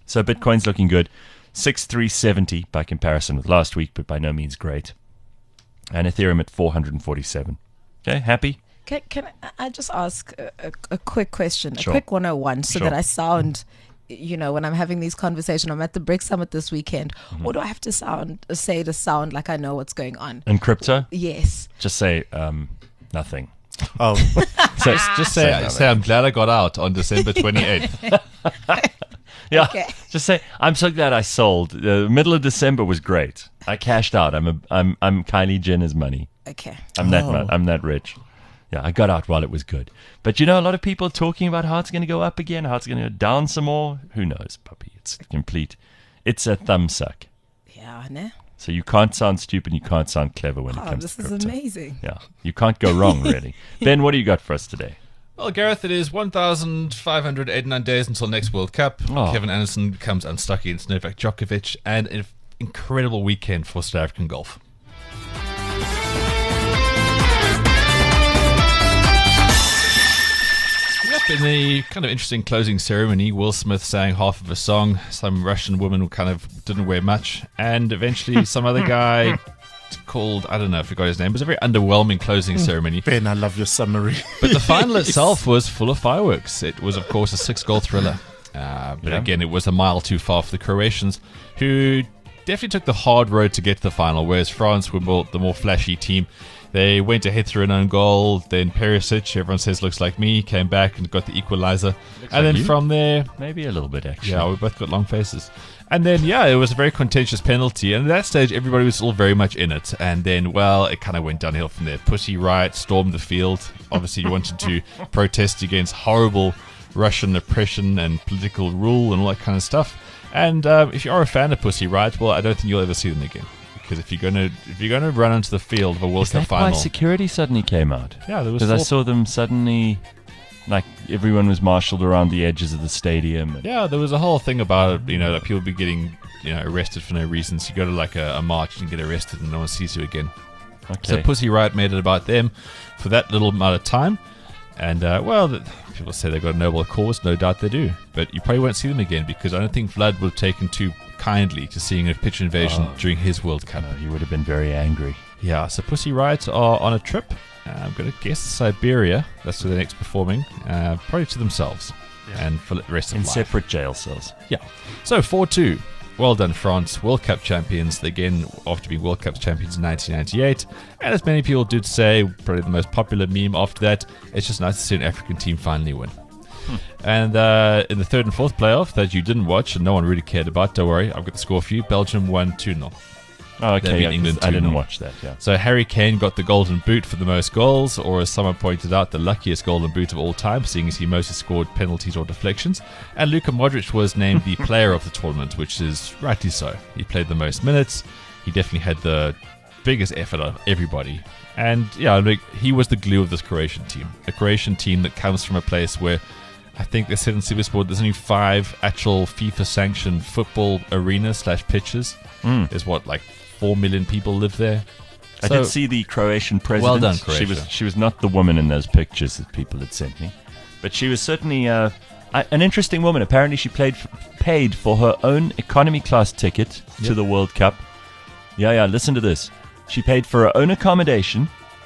So Bitcoin's looking good. six thousand three hundred seventy by comparison with last week, but by no means great. And Ethereum at four hundred forty-seven. Okay, happy? Can, can I just ask a, a, a quick question, Sure. a quick one oh one, so Sure. that I sound, you know, when I'm having these conversations, I'm at the BRICS Summit this weekend. Mm-hmm. What do I have to sound say to sound like I know what's going on? In crypto, Yes. just say um, nothing. Oh, So, Just say, nothing. say I'm glad I got out on December twenty-eighth. Yeah, Okay. just say I'm so glad I sold. The middle of December was great. I cashed out. I'm a, I'm I'm Kylie Jenner's money. Okay. I'm that Oh. mu- I'm that rich. Yeah, I got out while it was good. But you know, a lot of people are talking about how it's going to go up again, how it's going to go down some more. Who knows, puppy? It's complete. It's a thumb suck. Yeah, ne? So you can't sound stupid. You can't sound clever when it Oh, comes this to is crypto. amazing. Yeah, you can't go wrong, really. Ben, what do you got for us today? Well, Gareth, it is one thousand five hundred eighty-nine days until next World Cup. Oh. Kevin Anderson becomes unstuck against Novak Djokovic, and an incredible weekend for South African golf. Yep, in the kind of interesting closing ceremony, Will Smith sang half of a song. Some Russian woman kind of didn't wear much, and eventually some other guy called, I don't know, I forgot his name. It was a very underwhelming closing ceremony. Ben, I love your summary. But the final itself was full of fireworks. It was, of course, a six-goal thriller. Uh, but Yeah. again, it was a mile too far for the Croatians, who definitely took the hard road to get to the final, whereas France were more, the more flashy team. They went ahead through an own goal. Then Perisic, everyone says looks like me, came back and got the equalizer. and like then you. from there, Maybe a little bit, actually. yeah, we both got long faces. And then, yeah, it was a very contentious penalty. And at that stage, everybody was still very much in it. And then, well, it kind of went downhill from there. Pussy Riot stormed the field. Obviously, you wanted to protest against horrible Russian oppression and political rule and all that kind of stuff. And um, if you are a fan of Pussy Riot, well, I don't think you'll ever see them again. Because if you're gonna if you're gonna run onto the field of a World Is Cup that why final, security suddenly came out? yeah, there was Because I four- saw them suddenly, like everyone was marshaled around the edges of the stadium. And Yeah, there was a whole thing about, you know, that people be getting, you know, arrested for no reason. So you go to like a, a march and get arrested and no one sees you again. So okay. Pussy Riot made it about them for that little amount of time. And, uh, well, the, people say they've got a noble cause. No doubt they do. But you probably won't see them again because I don't think Vlad would have taken too kindly to seeing a pitch invasion Oh. during his World Cup. No, he would have been very angry. Yeah, so Pussy Riot are on a trip. Uh, I'm going to guess Siberia. That's where they're next performing. Uh, probably to themselves and for the rest of In life. separate jail cells. Yeah. So four two. Well done, France. World Cup champions. Again, after being World Cup champions in nineteen ninety-eight. And as many people did say, probably the most popular meme after that, it's just nice to see an African team finally win. Hmm. And uh, in the third and fourth playoff that you didn't watch and no one really cared about, don't worry, I've got the score for you. Belgium won two nil. Oh, They okay. beat yeah, 'cause England I didn't two nil. watch that, yeah. So Harry Kane got the golden boot for the most goals, or as someone pointed out, the luckiest golden boot of all time, seeing as he mostly scored penalties or deflections. And Luka Modric was named the player of the tournament, which is rightly so. He played the most minutes. He definitely had the biggest effort of everybody. And yeah, like, he was the glue of this Croatian team. A Croatian team that comes from a place where I think they said in Supersport there's only five actual FIFA-sanctioned football arenas slash pitches. Mm. There's what, like four million people live there. I So- did see the Croatian president. Well done, She Croatia. was she was not the woman in those pictures that people had sent me, but she was certainly uh, a- an interesting woman. Apparently, she played f- paid for her own economy class ticket to Yep. the World Cup. Yeah, yeah. Listen to this. She paid for her own accommodation.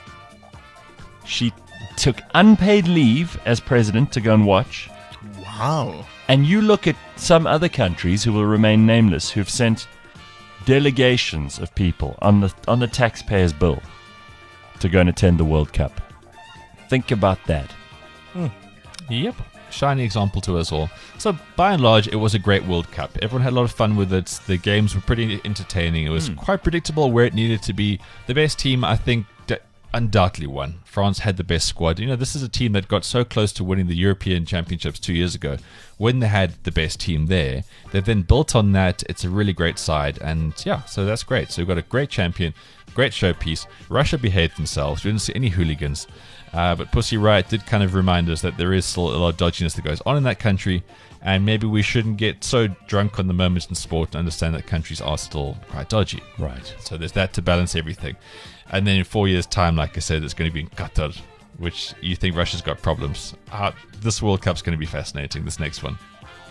She took unpaid leave as president to go and watch. Wow. And you look at some other countries who will remain nameless, who've sent delegations of people on the on the taxpayer's bill to go and attend the World Cup. Think about that. Yep. Shiny example to us all. So, by and large, it was a great World Cup. Everyone had a lot of fun with it. The games were pretty entertaining. It was quite predictable where it needed to be. The best team, I think, d- undoubtedly won. France had the best squad. You know, this is a team that got so close to winning the European Championships two years ago when they had the best team there. They've then built on that. It's a really great side. And, yeah, so that's great. So, we've got a great champion, great showpiece. Russia behaved themselves. We didn't see any hooligans. Uh, but Pussy Riot did kind of remind us that there is still a lot of dodginess that goes on in that country, and maybe we shouldn't get so drunk on the moments in sport to understand that countries are still quite dodgy. Right. So there's that to balance everything. And then in four years' time, like I said, it's going to be in Qatar, which you think Russia's got problems. Uh, this World Cup's going to be fascinating, this next one.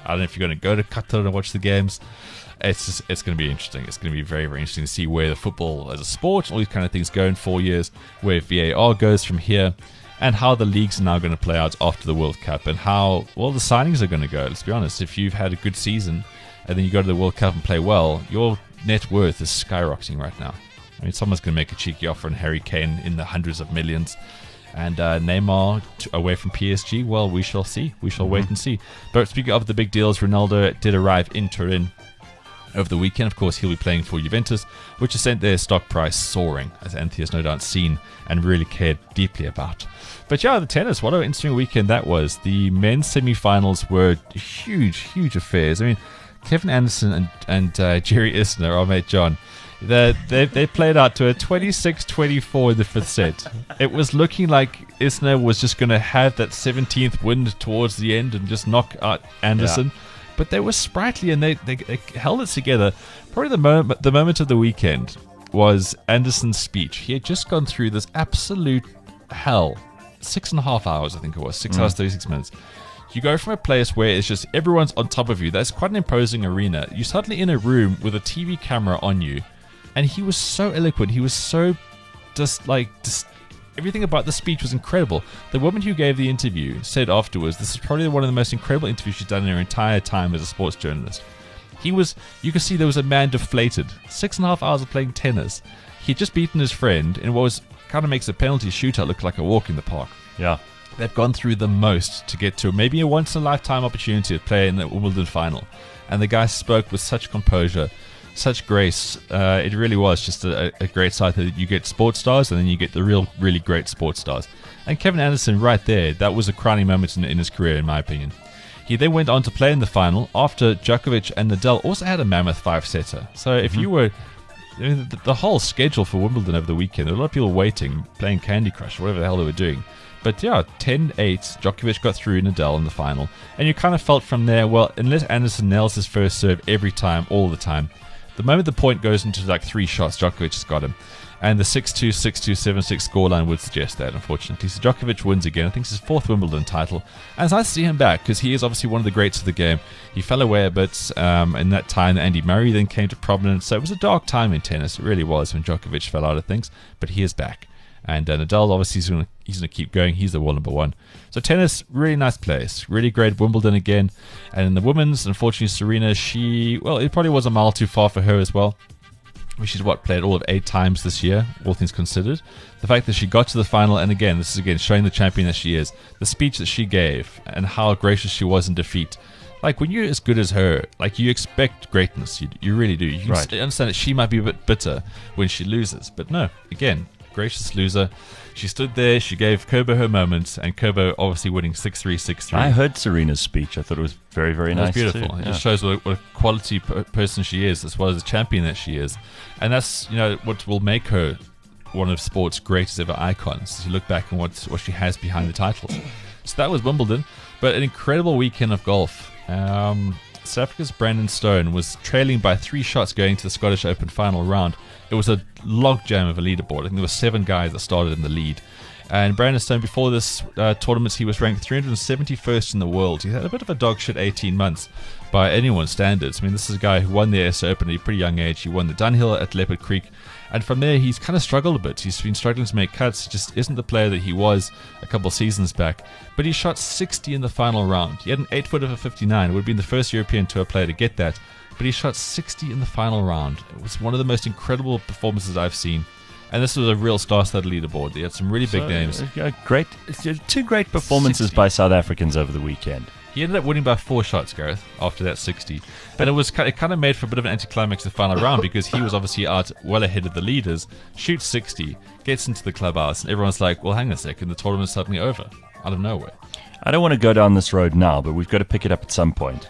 I don't know if you're going to go to Qatar and watch the games. It's just, it's going to be interesting. It's going to be very, very interesting to see where the football as a sport, all these kind of things go in four years, where V A R goes from here, and how the leagues are now going to play out after the World Cup, and how, well, the signings are going to go. Let's be honest. If you've had a good season and then you go to the World Cup and play well, your net worth is skyrocketing right now. I mean, someone's going to make a cheeky offer on Harry Kane in the hundreds of millions. And uh, Neymar to, away from P S G, well, we shall see. We shall mm-hmm. wait and see. But speaking of the big deals, Ronaldo did arrive in Turin over the weekend. Of course, he'll be playing for Juventus, which has sent their stock price soaring, as Anthony has no doubt seen and really cared deeply about. But yeah, the tennis, what an interesting weekend that was. The men's semi-finals were huge, huge affairs. I mean, Kevin Anderson and, and uh, Jerry Isner, our mate John, They, they they played out to a twenty-six twenty-four in the fifth set. It was looking like Isner was just going to have that seventeenth win towards the end and just knock out Anderson. Yeah. But they were sprightly and they, they, they held it together. Probably the moment, the moment of the weekend was Anderson's speech. He had just gone through this absolute hell. Six and a half hours, I think it was. Six mm. hours, thirty-six minutes. You go from a place where it's just everyone's on top of you. That's quite an imposing arena. You're suddenly in a room with a T V camera on you. And he was so eloquent. He was so just like just, everything about the speech was incredible. The woman who gave the interview said afterwards, this is probably one of the most incredible interviews she's done in her entire time as a sports journalist. He was, you could see there was a man deflated. Six and a half hours of playing tennis. He'd just beaten his friend in what was kind of makes a penalty shootout look like a walk in the park. Yeah. They've gone through the most to get to maybe a once in a lifetime opportunity to play in the Wimbledon final. And the guy spoke with such composure, such grace. Uh, it really was just a, a great sight that you get sports stars and then you get the real, really great sports stars. And Kevin Anderson, right there, that was a crowning moment in, in his career, in my opinion. He then went on to play in the final after Djokovic and Nadal also had a mammoth five-setter. So if mm-hmm. you were... I mean, the, the whole schedule for Wimbledon over the weekend, there were a lot of people waiting, playing Candy Crush, whatever the hell they were doing. But yeah, ten eight, Djokovic got through Nadal in the final. And you kind of felt from there, well, unless Anderson nails his first serve every time, all the time, the moment the point goes into like three shots, Djokovic has got him. And the six two, six two, seven six scoreline would suggest that, unfortunately. So Djokovic wins again. I think it's his fourth Wimbledon title. And it's nice to see him back, because he is obviously one of the greats of the game. He fell away a bit um, in that time. Andy Murray then came to prominence. So it was a dark time in tennis. It really was when Djokovic fell out of things. But he is back. And uh, Nadal, obviously, he's going he's to keep going. He's the world number one. So tennis, really nice place. Really great Wimbledon again. And in the women's, unfortunately, Serena, she, well, it probably was a mile too far for her as well. She's, what, played all of eight times this year, all things considered. The fact that she got to the final, and again, this is again showing the champion that she is, the speech that she gave, and how gracious she was in defeat. Like, when you're as good as her, like, you expect greatness. You, you really do. You can right. understand that she might be a bit bitter when she loses. But no, again, gracious loser. She stood there, she gave Kerber her moments, and Kerber obviously winning six three, six three. I heard Serena's speech. I thought it was very, very it nice. It was beautiful. Too. It Yeah. just shows what, what a quality per- person she is, as well as a champion that she is. And that's, you know, what will make her one of sport's greatest ever icons, as you look back on what, what she has behind the titles. So that was Wimbledon, but an incredible weekend of golf. Um, South Africa's Brandon Stone was trailing by three shots going to the Scottish Open final round. It was a logjam of a leaderboard. I think there were seven guys that started in the lead. And Brandon Stone, before this uh, tournament, he was ranked three hundred seventy-first in the world. He had a bit of a dog shit eighteen months by anyone's standards. I mean, this is a guy who won the U S Open at a pretty young age. He won the Dunhill at Leopard Creek. And from there, he's kind of struggled a bit. He's been struggling to make cuts. He just isn't the player that he was a couple of seasons back. But he shot sixty in the final round. He had an eight footer for fifty-nine. It would have been the first European Tour player to get that. But he shot sixty in the final round. It was one of the most incredible performances I've seen. And this was a real star-studded leaderboard. They had some really big So, names. uh, great, two great performances sixty. by South Africans over the weekend. He ended up winning by four shots, Gareth, after that sixty. But it was it kind of made for a bit of an anticlimax in the final round, because he was obviously out well ahead of the leaders, shoots sixty, gets into the clubhouse, and everyone's like, well, hang on a second, the tournament's suddenly over, out of nowhere. I don't want to go down this road now, but we've got to pick it up at some point.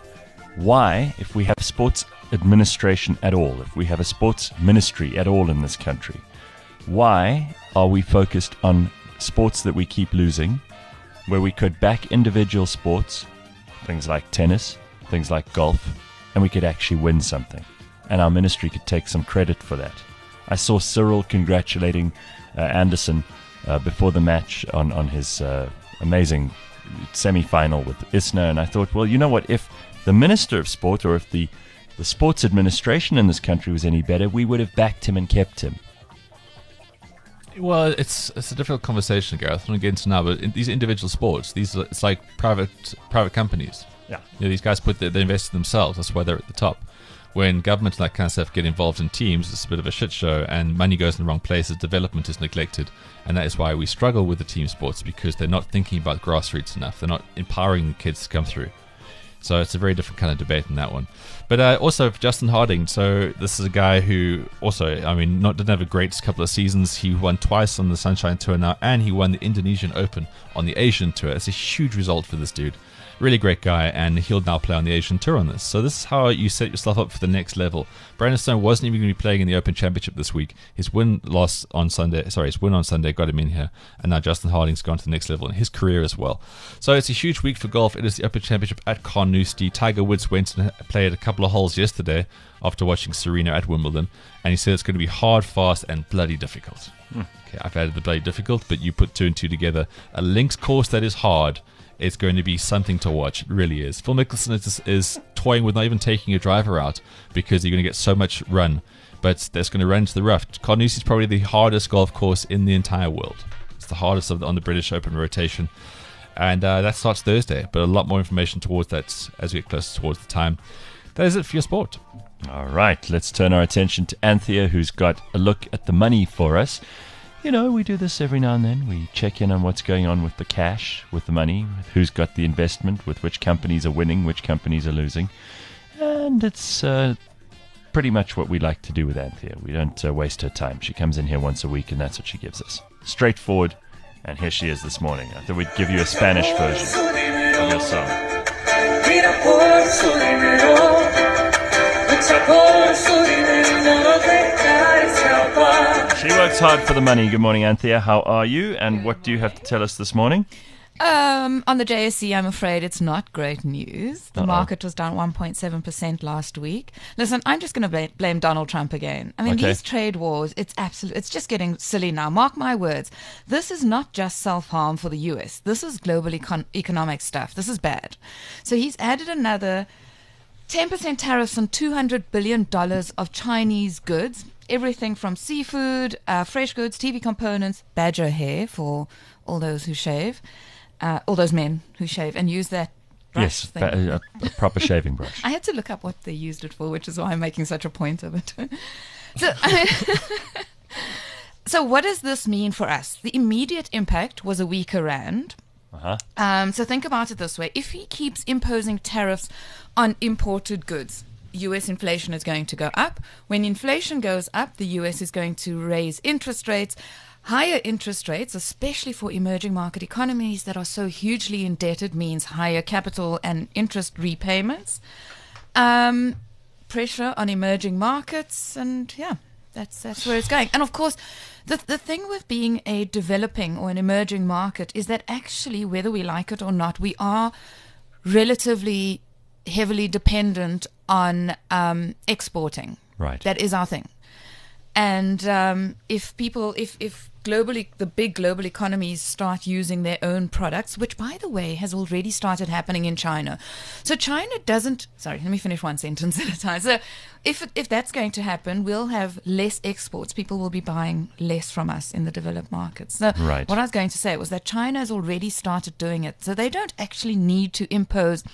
Why, if we have sports administration at all, if we have a sports ministry at all in this country, why are we focused on sports that we keep losing, where we could back individual sports, things like tennis, things like golf, and we could actually win something, and our ministry could take some credit for that? I saw Cyril congratulating uh, Anderson uh, before the match on, on his uh, amazing semi-final with Isner, and I thought, well, you know what, if the Minister of Sport, or if the, the sports administration in this country was any better, we would have backed him and kept him. Well, it's it's a difficult conversation, Gareth. I don't get into now, but in these individual sports, these are, it's like private private companies. Yeah. You know, these guys put the, they invest in themselves. That's why they're at the top. When government and that kind of stuff get involved in teams, it's a bit of a shit show, and money goes in the wrong places. Development is neglected, and that is why we struggle with the team sports, because they're not thinking about grassroots enough. They're not empowering the kids to come through. So it's a very different kind of debate in that one. But uh, also for Justin Harding, so this is a guy who also, I mean, not didn't have a great couple of seasons. He won twice on the Sunshine Tour now, and he won the Indonesian Open on the Asian Tour. It's a huge result for this dude. Really great guy, and he'll now play on the Asian Tour on this. So this is how you set yourself up for the next level. Brandon Stone wasn't even going to be playing in the Open Championship this week. His win loss on Sunday, sorry, his win on Sunday got him in here, and now Justin Harding's gone to the next level in his career as well. So it's a huge week for golf. It is the Open Championship at Carnoustie. Tiger Woods went and played a couple of holes yesterday after watching Serena at Wimbledon, and he said it's going to be hard, fast, and bloody difficult. Mm. Okay, I've added the bloody difficult, but you put two and two together. A links course that is hard. It's going to be something to watch. It really is. Phil Mickelson is, is toying with not even taking a driver out because you're going to get so much run. But that's going to run into the rough. Carnoustie is probably the hardest golf course in the entire world. It's the hardest of the, on the British Open rotation. And uh, that starts Thursday. But a lot more information towards that as we get closer towards the time. That is it for your sport. All right, let's turn our attention to Anthea, who's got a look at the money for us. You know, we do this every now and then. We check in on what's going on with the cash, with the money, with who's got the investment, with which companies are winning, which companies are losing. And it's uh, pretty much what we like to do with Anthea. We don't uh, waste her time. She comes in here once a week, and that's what she gives us. Straightforward. And here she is this morning. I thought we'd give you a Spanish version of your song. She works hard for the money. Good morning, Anthea. How are you? And what do you have to tell us this morning? Um, on the J S E, I'm afraid it's not great news. The Uh-oh. market was down one point seven percent last week. Listen, I'm just going to blame, blame Donald Trump again. I mean, Okay. these trade wars, it's absolute, it's just getting silly now. Mark my words. This is not just self-harm for the U S. This is global econ- economic stuff. This is bad. So he's added another ten percent tariffs on two hundred billion dollars of Chinese goods. Everything from seafood, uh, fresh goods, T V components, badger hair for all those who shave, uh, all those men who shave and use that brush Yes, thing. ba- a, a proper shaving brush. I had to look up what they used it for, which is why I'm making such a point of it. so, so what does this mean for us? The immediate impact was a weaker rand. Uh-huh. Um, so think about it this way. If he keeps imposing tariffs on imported goods, U S inflation is going to go up. When inflation goes up, the U S is going to raise interest rates. Higher interest rates, especially for emerging market economies that are so hugely indebted, means higher capital and interest repayments. Um, pressure on emerging markets, and yeah, that's that's where it's going. And of course, the the thing with being a developing or an emerging market is that actually, whether we like it or not, we are relatively heavily dependent on um, exporting. Right. That is our thing. And um, if people, if, if globally, the big global economies start using their own products, which, by the way, has already started happening in China. So China doesn't, sorry, let me finish one sentence at a time. So if, if that's going to happen, we'll have less exports. People will be buying less from us in the developed markets. So Right. what I was going to say was that China has already started doing it. So they don't actually need to impose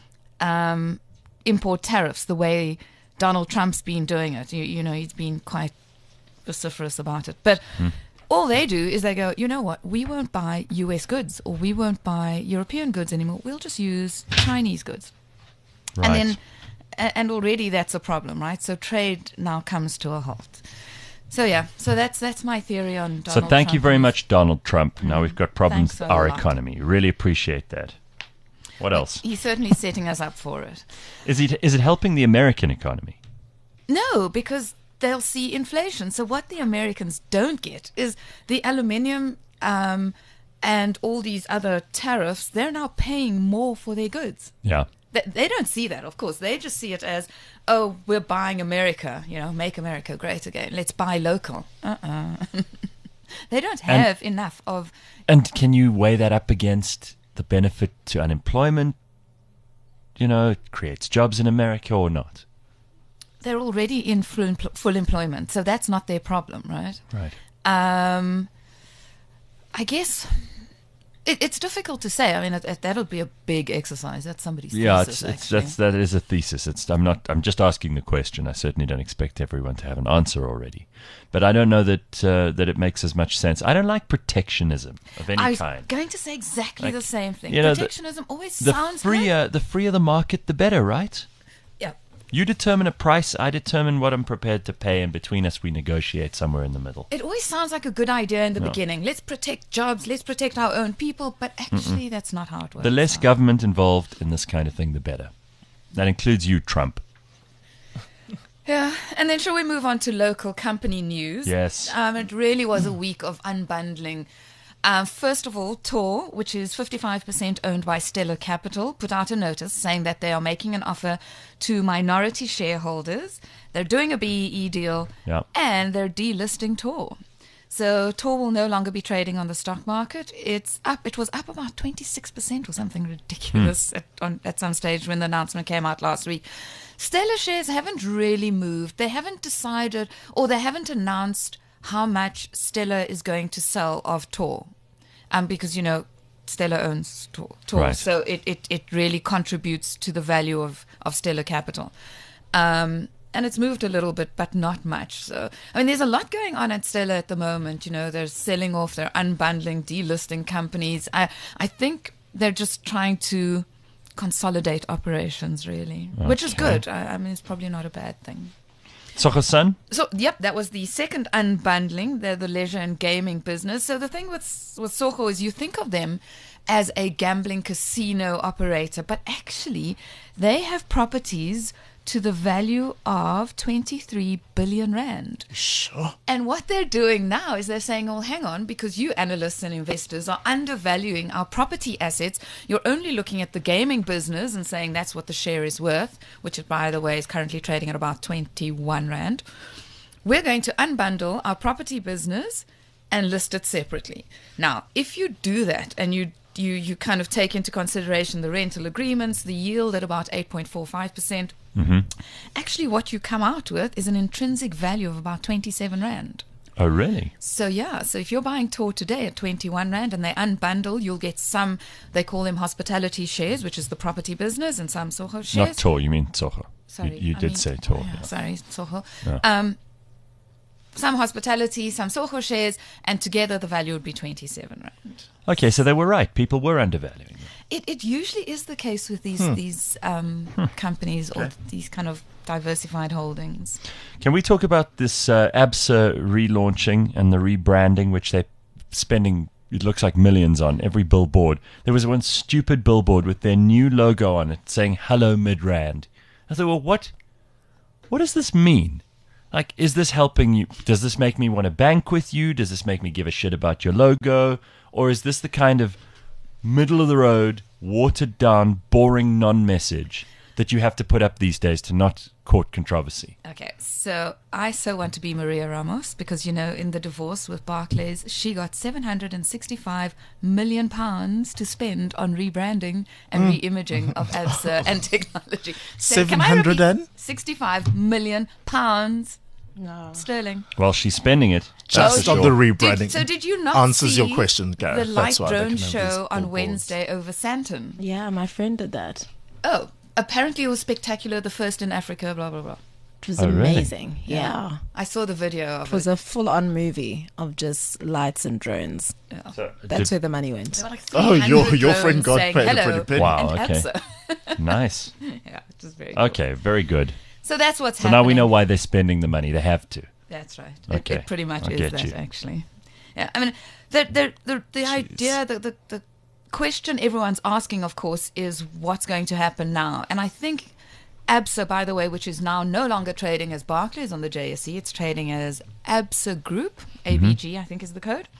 um, import tariffs the way Donald Trump's been doing it. You, you know, he's been quite vociferous about it. But all they do is they go, you know what, we won't buy U S goods or we won't buy European goods anymore. We'll just use Chinese goods. Right. And then, a- and already that's a problem, right? So trade now comes to a halt. So yeah, so that's that's my theory on Donald so thank Trump you very and- much, Donald Trump. Now we've got problems Thanks with a our lot. economy. Really appreciate that. What else? He's certainly setting us up for it. Is it is it helping the American economy? No, because they'll see inflation. So what the Americans don't get is the aluminium um, and all these other tariffs. They're now paying more for their goods. Yeah. They, they don't see that, of course. They just see it as, oh, we're buying America. You know, make America great again. Let's buy local. Uh-uh. They don't And- have enough of... And can you weigh that up against the benefit to unemployment? you know, it creates jobs in America or not? They're already in full, empl- full employment, so that's not their problem, right? Right. Um, I guess it, it's difficult to say. I mean, it, it, that'll be a big exercise. That's somebody's Yeah, thesis, it's, it's actually. that's that is a thesis. It's I'm not I'm just asking the question. I certainly don't expect everyone to have an answer already, but I don't know that uh, that it makes as much sense. I don't like protectionism of any I was kind. going to say exactly Like, the same thing. you know, the- Protectionism always The sounds freer the freer the market, the better, right? Yeah. You determine a price, I determine what I'm prepared to pay, and between us we negotiate somewhere in the middle. It always sounds like a good idea in the No. beginning. Let's protect jobs, let's protect our own people, but actually that's not how it works. The less out. government involved in this kind of thing, the better. That includes you, Trump. Yeah, and then shall we move on to local company news? Yes. Um, it really was a week of unbundling. Um, first of all, Tor, which is fifty-five percent owned by Stellar Capital, put out a notice saying that they are making an offer to minority shareholders. They're doing a B E E deal, Yeah. and they're delisting Tor. So Tor will no longer be trading on the stock market. It's up. It was up about twenty-six percent or something ridiculous at, on, at some stage when the announcement came out last week. Stellar shares haven't really moved. They haven't decided, or they haven't announced how much Stellar is going to sell of Tor. Um, because, you know, Stellar owns Tor. Tor Right. So it, it, it really contributes to the value of, of Stellar Capital. Um, and it's moved a little bit, but not much. So, I mean, there's a lot going on at Stellar at the moment. You know, they're selling off, they're unbundling, delisting companies. I, I think they're just trying to consolidate operations, really, which is Okay. good. I, I mean, it's probably not a bad thing. Socho-san? So, yep, that was the second unbundling, the, the leisure and gaming business. So the thing with, with Soho is you think of them as a gambling casino operator, but actually they have properties to the value of twenty-three billion rand. Sure. And what they're doing now is they're saying, well, hang on, because you analysts and investors are undervaluing our property assets. You're only looking at the gaming business and saying that's what the share is worth, which, by the way, is currently trading at about twenty-one rand. We're going to unbundle our property business and list it separately. Now, if you do that and you you you kind of take into consideration the rental agreements, the yield at about eight point four five percent, actually what you come out with is an intrinsic value of about twenty-seven rand. Oh, really? So yeah, so if you're buying Tor today at twenty-one rand and they unbundle, you'll get some, they call them hospitality shares, which is the property business, and some Soho shares. Not Tor, you mean Socho. Sorry, You, you I did mean- say Tor. yeah, yeah. Sorry, Soho. Yeah. Um, some hospitality, some Soho shares, and together the value would be twenty-seven rand. Okay, so they were right. People were undervaluing them. It it usually is the case with these these um, companies or these kind of diversified holdings. Can we talk about this uh, ABSA relaunching and the rebranding, which they're spending, it looks like millions on every billboard? There was one stupid billboard with their new logo on it saying, "Hello Midrand." I thought, well, what, what does this mean? Like, is this helping you? Does this make me want to bank with you? Does this make me give a shit about your logo? Or is this the kind of middle of the road, watered down, boring non-message that you have to put up these days to not court controversy? Okay, so I so want to be Maria Ramos because, you know, in the divorce with Barclays, she got seven hundred sixty-five million pounds to spend on rebranding and re-imaging of ABSA and technology. So can I repeat? seven hundred and? sixty-five million pounds No. sterling. Well, she's spending it. that's Just for on sure. the rebranding. Did, so did you not Answers see your question, Gareth. the light That's why they drone can have these show on billboards. Wednesday over Santon? Yeah, my friend did that. Oh, apparently it was spectacular, the first in Africa, blah, blah, blah. It was Oh, really? amazing. Yeah. I saw the video of It was a full on movie of just lights and drones. Yeah. So, That's did- where the money went. There were like Oh, your- 300 your friend drones got saying paid a hello pretty penny. Wow, and okay. ABSA. Nice. Yeah, it was very cool. Okay, very good. So that's what's So happening. now we know why they're spending the money. They have to. That's right. Okay, It, it pretty much I is get that, you. actually. Yeah, I mean, the the the, the idea, the, the the question everyone's asking, of course, is what's going to happen now? And I think ABSA, by the way, which is now no longer trading as Barclays on the J S E, it's trading as ABSA Group, A B G, I think is the code.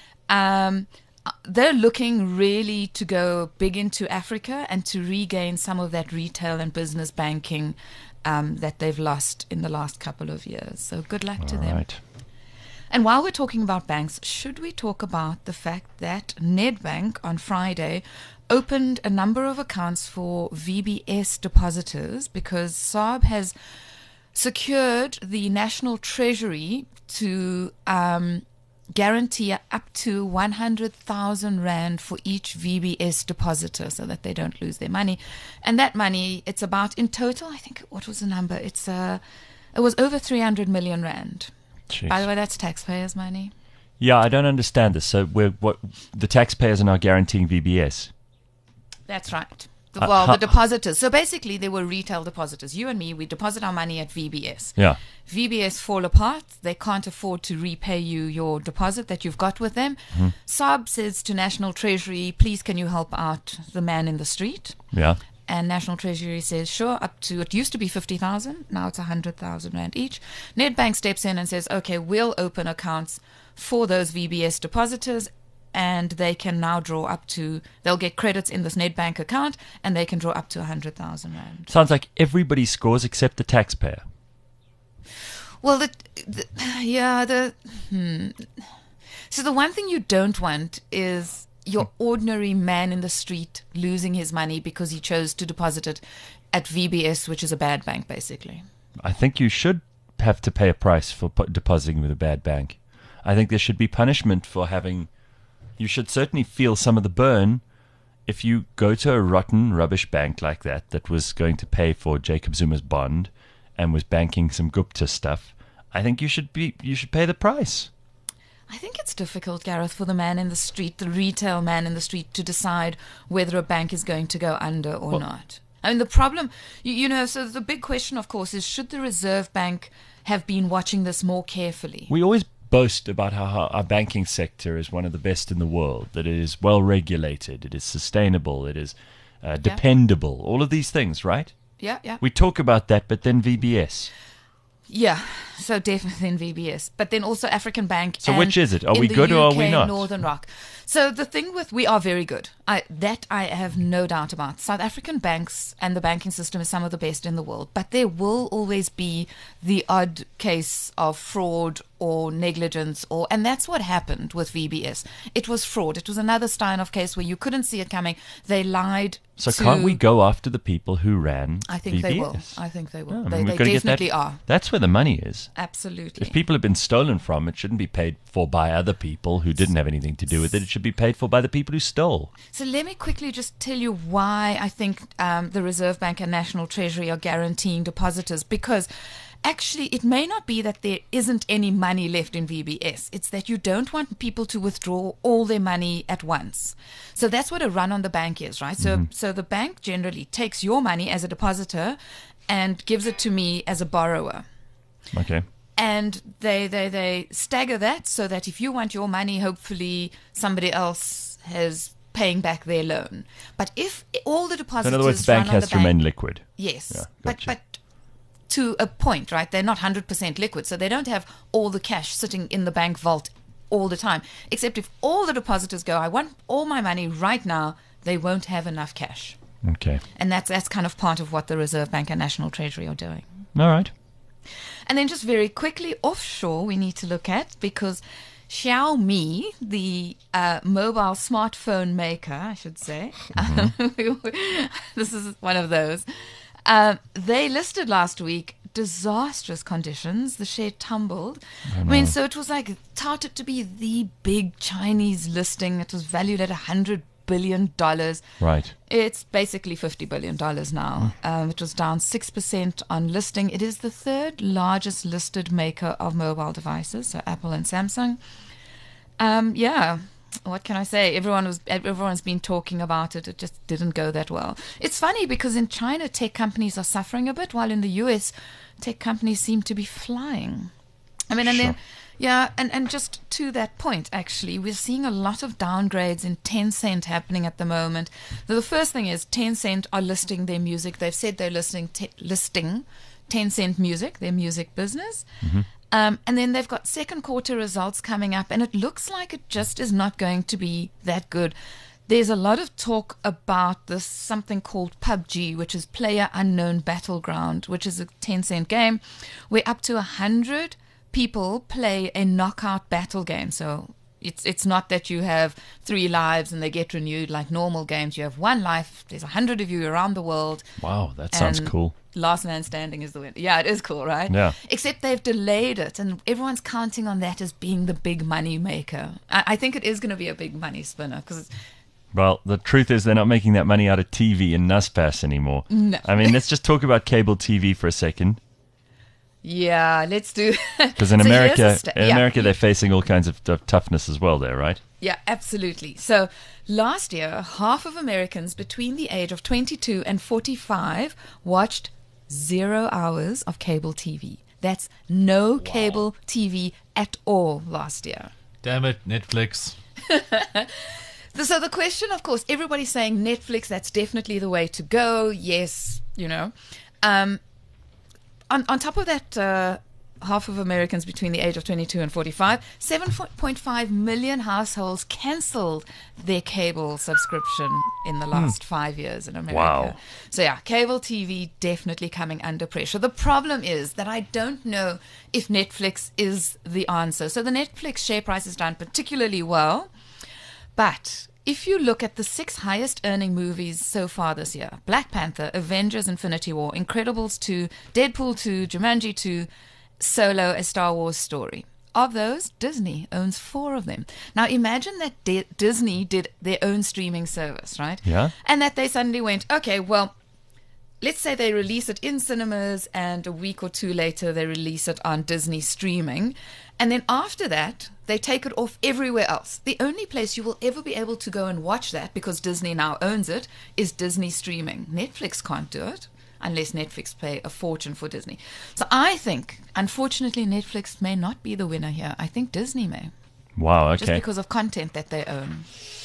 Um, they're looking really to go big into Africa and to regain some of that retail and business banking um, that they've lost in the last couple of years. So good luck to All them. right. And while we're talking about banks, should we talk about the fact that Nedbank on Friday opened a number of accounts for V B S depositors because SARB has secured the National Treasury to um, guarantee up to one hundred thousand rand for each V B S depositor so that they don't lose their money. And that money, it's about, in total, I think, what was the number? It's uh, It was over three hundred million rand. Jeez. By the way, that's taxpayers' money. Yeah, I don't understand this. So we're, what, the taxpayers are now guaranteeing V B S. That's right. The, Uh, well, how- the depositors. So basically, they were retail depositors. You and me, we deposit our money at V B S. Yeah. V B S fall apart. They can't afford to repay you your deposit that you've got with them. Mm-hmm. SARB says to National Treasury, please can you help out the man in the street? Yeah. And National Treasury says, sure, up to, it used to be fifty thousand, now it's one hundred thousand rand each. Nedbank steps in and says, okay, we'll open accounts for those V B S depositors, and they can now draw up to, they'll get credits in this Nedbank account, and they can draw up to one hundred thousand rand. Sounds like everybody scores except the taxpayer. Well, the, the yeah, the, hmm. So the one thing you don't want is your ordinary man in the street losing his money because he chose to deposit it at V B S, which is a bad bank, basically. I think you should have to pay a price for po- depositing with a bad bank. I think there should be punishment for having... You should certainly feel some of the burn if you go to a rotten rubbish bank like that that was going to pay for Jacob Zuma's bond and was banking some Gupta stuff. I think you should be you should pay the price. I think it's difficult, Gareth, for the man in the street, the retail man in the street, to decide whether a bank is going to go under or Well- not. I mean, the problem, you, you know, so the big question, of course, is should the Reserve Bank have been watching this more carefully? We always boast about how how our banking sector is one of the best in the world, that it is well regulated, it is sustainable, it is uh, dependable, all of these things, right? Yeah, yeah. We talk about that, but then V B S. Yeah, so definitely in V B S, but then also African Bank. So and which is it? Are in we the good or are U K, we not? Northern Rock. So the thing with, we are very good. I, that I have no doubt about. South African banks and the banking system is some of the best in the world, but there will always be the odd case of fraud or negligence, or and that's what happened with V B S. It was fraud. It was another Steinhoff case where you couldn't see it coming. They lied. So to, can't we go after the people who ran I think V B S? they will. I think they will. Yeah, I mean, they we've they got to get definitely that- are. That's where the money is. Absolutely. If people have been stolen from, it shouldn't be paid for by other people who didn't have anything to do with it. It should be paid for by the people who stole. So let me quickly just tell you why I think um, the Reserve Bank and National Treasury are guaranteeing depositors, because actually it may not be that there isn't any money left in V B S. It's that you don't want people to withdraw all their money at once. So that's what a run on the bank is, right? So, so the bank generally takes your money as a depositor and gives it to me as a borrower. Okay. And they, they, they stagger that so that if you want your money, hopefully somebody else has paying back their loan. But if all the So depositors in other words, the bank run on has the to remain liquid. yes, Yeah, but gotcha. but to a point, right? They're not one hundred percent liquid, so they don't have all the cash sitting in the bank vault all the time. Except if all the depositors go, I want all my money right now, they won't have enough cash. Okay. And that's that's kind of part of what the Reserve Bank and National Treasury are doing. All right. And then just very quickly, offshore, we need to look at, because Xiaomi, the uh, mobile smartphone maker, I should say, this is one of those, um, they listed last week disastrous conditions. The share tumbled. I, I mean, so it was like touted to be the big Chinese listing. It was valued at one hundred billion dollars. Right. It's basically fifty billion dollars now. Um, it was down six percent on listing. It is the third largest listed maker of mobile devices, so Apple and Samsung. Um, yeah, what can I say? Everyone was, everyone's been talking about it. It just didn't go that well. It's funny because in China, tech companies are suffering a bit, while in the U S, tech companies seem to be flying. I mean, and Sure. then... Yeah, and, and just to that point, actually, we're seeing a lot of downgrades in Tencent happening at the moment. So the first thing is Tencent are listing their music. They've said they're listing, te- listing Tencent Music, their music business. Mm-hmm. Um, and then they've got second quarter results coming up, and it looks like it just is not going to be that good. There's a lot of talk about this something called P U B G, which is Player Unknown Battleground, which is a Tencent game where up to one hundred people play a knockout battle game. So It's it's not that you have three lives and they get renewed like normal games. You have one life. There's a hundred of you around the world. Wow, that sounds and cool. Last man standing is the winner. Yeah, it is cool, right? Yeah. Except they've delayed it, and everyone's counting on that as being the big money maker. I, I think it is going to be a big money spinner because. Well, the truth is they're not making that money out of T V and Naspers anymore. No. I mean, let's just talk about cable T V for a second. Yeah, let's do. Because in So here's America, a sta- in yeah. America, they're facing all kinds of, of toughness as well. There, right? Yeah, absolutely. So last year, half of Americans between the age of twenty-two and forty-five watched zero hours of cable T V. That's no cable T V at all last year. Damn it, Netflix. So the question, of course, everybody's saying Netflix, that's definitely the way to go. Yes, you know. Um, on, on top of that, uh, half of Americans between the age of twenty-two and forty-five, seven point five million households canceled their cable subscription in the last five years in America. Wow. So yeah, cable T V definitely coming under pressure. The problem is that I don't know if Netflix is the answer. So the Netflix share price has done particularly well. But if you look at the six highest earning movies so far this year, Black Panther, Avengers Infinity War, Incredibles two, Deadpool two, Jumanji two, Solo, A Star Wars Story. Of those, Disney owns four of them. Now imagine that D- Disney did their own streaming service, right? Yeah. And that they suddenly went, okay, well, let's say they release it in cinemas and a week or two later they release it on Disney streaming. And then after that, they take it off everywhere else. The only place you will ever be able to go and watch that, because Disney now owns it, is Disney streaming. Netflix can't do it unless Netflix pay a fortune for Disney. So I think, unfortunately, Netflix may not be the winner here. I think Disney may, Wow. just Okay. because of content that they own.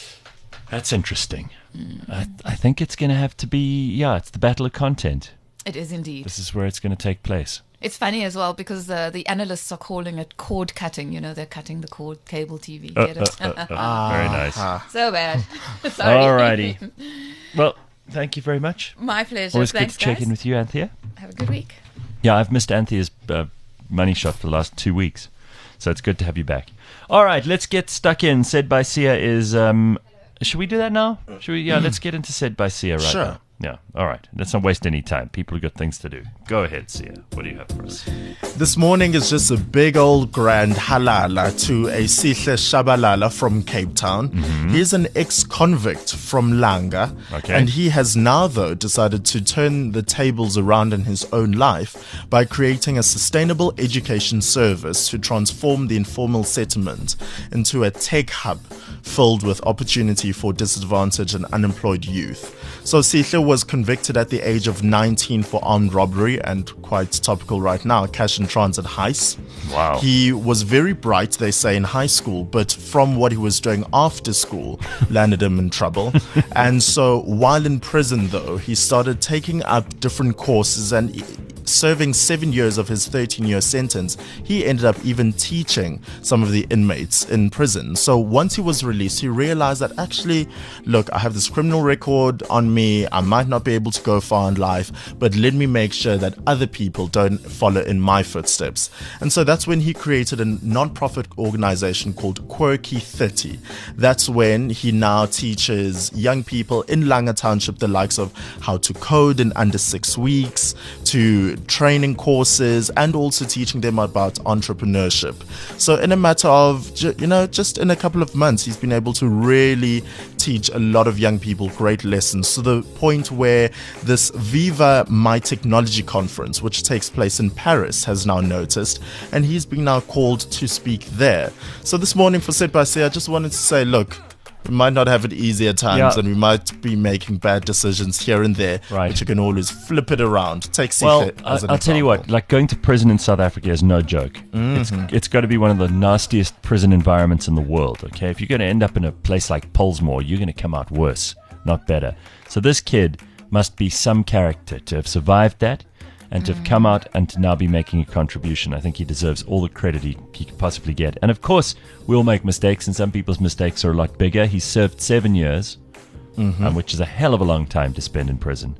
That's interesting. I, I think it's going to have to be, yeah, it's the battle of content. It is indeed. This is where it's going to take place. It's funny as well because uh, the analysts are calling it cord cutting. You know, they're cutting the cord cable T V. Uh, Get it? uh, uh, uh, very nice. So bad. Sorry. Alrighty. Well, thank you very much. My pleasure. Always Thanks, good to check guys. in with you, Anthea. Have a good week. Yeah, I've missed Anthea's uh, money shot for the last two weeks. So it's good to have you back. All right, let's get stuck in. Said by Sia is... Um, should we do that now? Should we? Yeah, let's get into Said by Sia right Sure. now. Yeah, all right. Let's not waste any time. People have got things to do. Go ahead, Sia. What do you have for us? This morning is just a big old grand halala to a Sihle Shabalala from Cape Town. He's an ex-convict from Langa. Okay. And he has now, though, decided to turn the tables around in his own life by creating a sustainable education service to transform the informal settlement into a tech hub filled with opportunity for disadvantaged and unemployed youth. So Sihle was convicted at the age of nineteen for armed robbery and, quite topical right now, cash and transit heist. Wow. He was very bright, they say, in high school, but from what he was doing after school landed him in trouble. And so while in prison, though, he started taking up different courses and serving seven years of his thirteen-year sentence. He ended up even teaching some of the inmates in prison. So once he was released, he realized that actually, look, I have this criminal record on me. I might not be able to go far in life, but let me make sure that other people don't follow in my footsteps. And so that's when he created a non-profit organization called Quirky thirty. That's when he now teaches young people in Langa Township the likes of how to code in under six weeks, to training courses, and also teaching them about entrepreneurship. So in a matter of, ju- you know, just in a couple of months, he's been able to really teach a lot of young people great lessons, to the point where this Viva My Technology conference, which takes place in Paris, has now noticed, and he's been now called to speak there. So this morning for Said by Sia, I just wanted to say, look, we might not have it easy at times, Yeah. and we might be making bad decisions here and there, Right. but you can always flip it around. Take Sihle Well, as I- an I'll tell you what, example. like going to prison in South Africa is no joke. It's, it's got to be one of the nastiest prison environments in the world, okay? If you're going to end up in a place like Pollsmoor, you're going to come out worse, not better. So this kid must be some character to have survived that and to have come out and to now be making a contribution. I think he deserves all the credit he, he could possibly get. And of course, we'll make mistakes, and some people's mistakes are a lot bigger. He served seven years, um, which is a hell of a long time to spend in prison.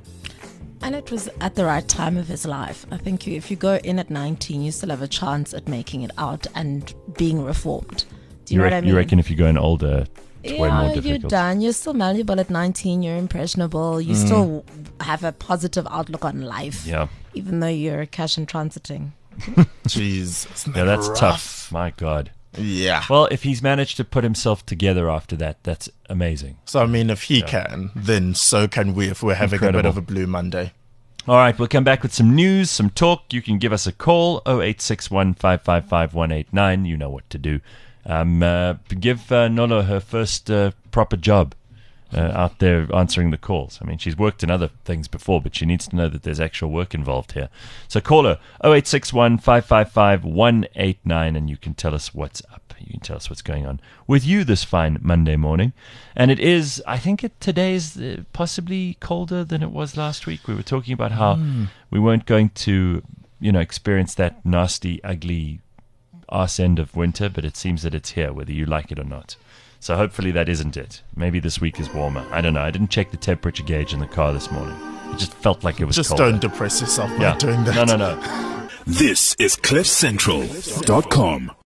And it was at the right time of his life. I think you, if you go in at nineteen, you still have a chance at making it out and being reformed. Do you, you, know rec- what I mean? you reckon if you're going older, it's way more Yeah, you're difficult? done. You're still malleable at nineteen. You're impressionable. You still have a positive outlook on life. Yeah. Even though you're cash and transiting. Jeez. Isn't Yeah, that that's rough? tough. My God. Yeah. Well, if he's managed to put himself together after that, that's amazing. So, I mean, if he can, then so can we if we're having a bit Incredible. of a blue Monday. All right, we'll come back with some news, some talk. You can give us a call, oh eight six one, five five five, one eight nine. You know what to do. Um, uh, give uh, Nolo her first uh, proper job uh, out there answering the calls. I mean, she's worked in other things before, but she needs to know that there's actual work involved here. So call her, oh eight six one, five five five, one eight nine, and you can tell us what's up. You can tell us what's going on with you this fine Monday morning. And it is, I think it today's uh, possibly colder than it was last week. We were talking about how mm. we weren't going to, you know, experience that nasty, ugly arse end of winter, but it seems that it's here, whether you like it or not. So hopefully that isn't it. Maybe this week is warmer. I don't know. I didn't check the temperature gauge in the car this morning. It just felt like it was Just colder. don't depress yourself by Yeah. doing that. No, no, no. This is cliff central dot com.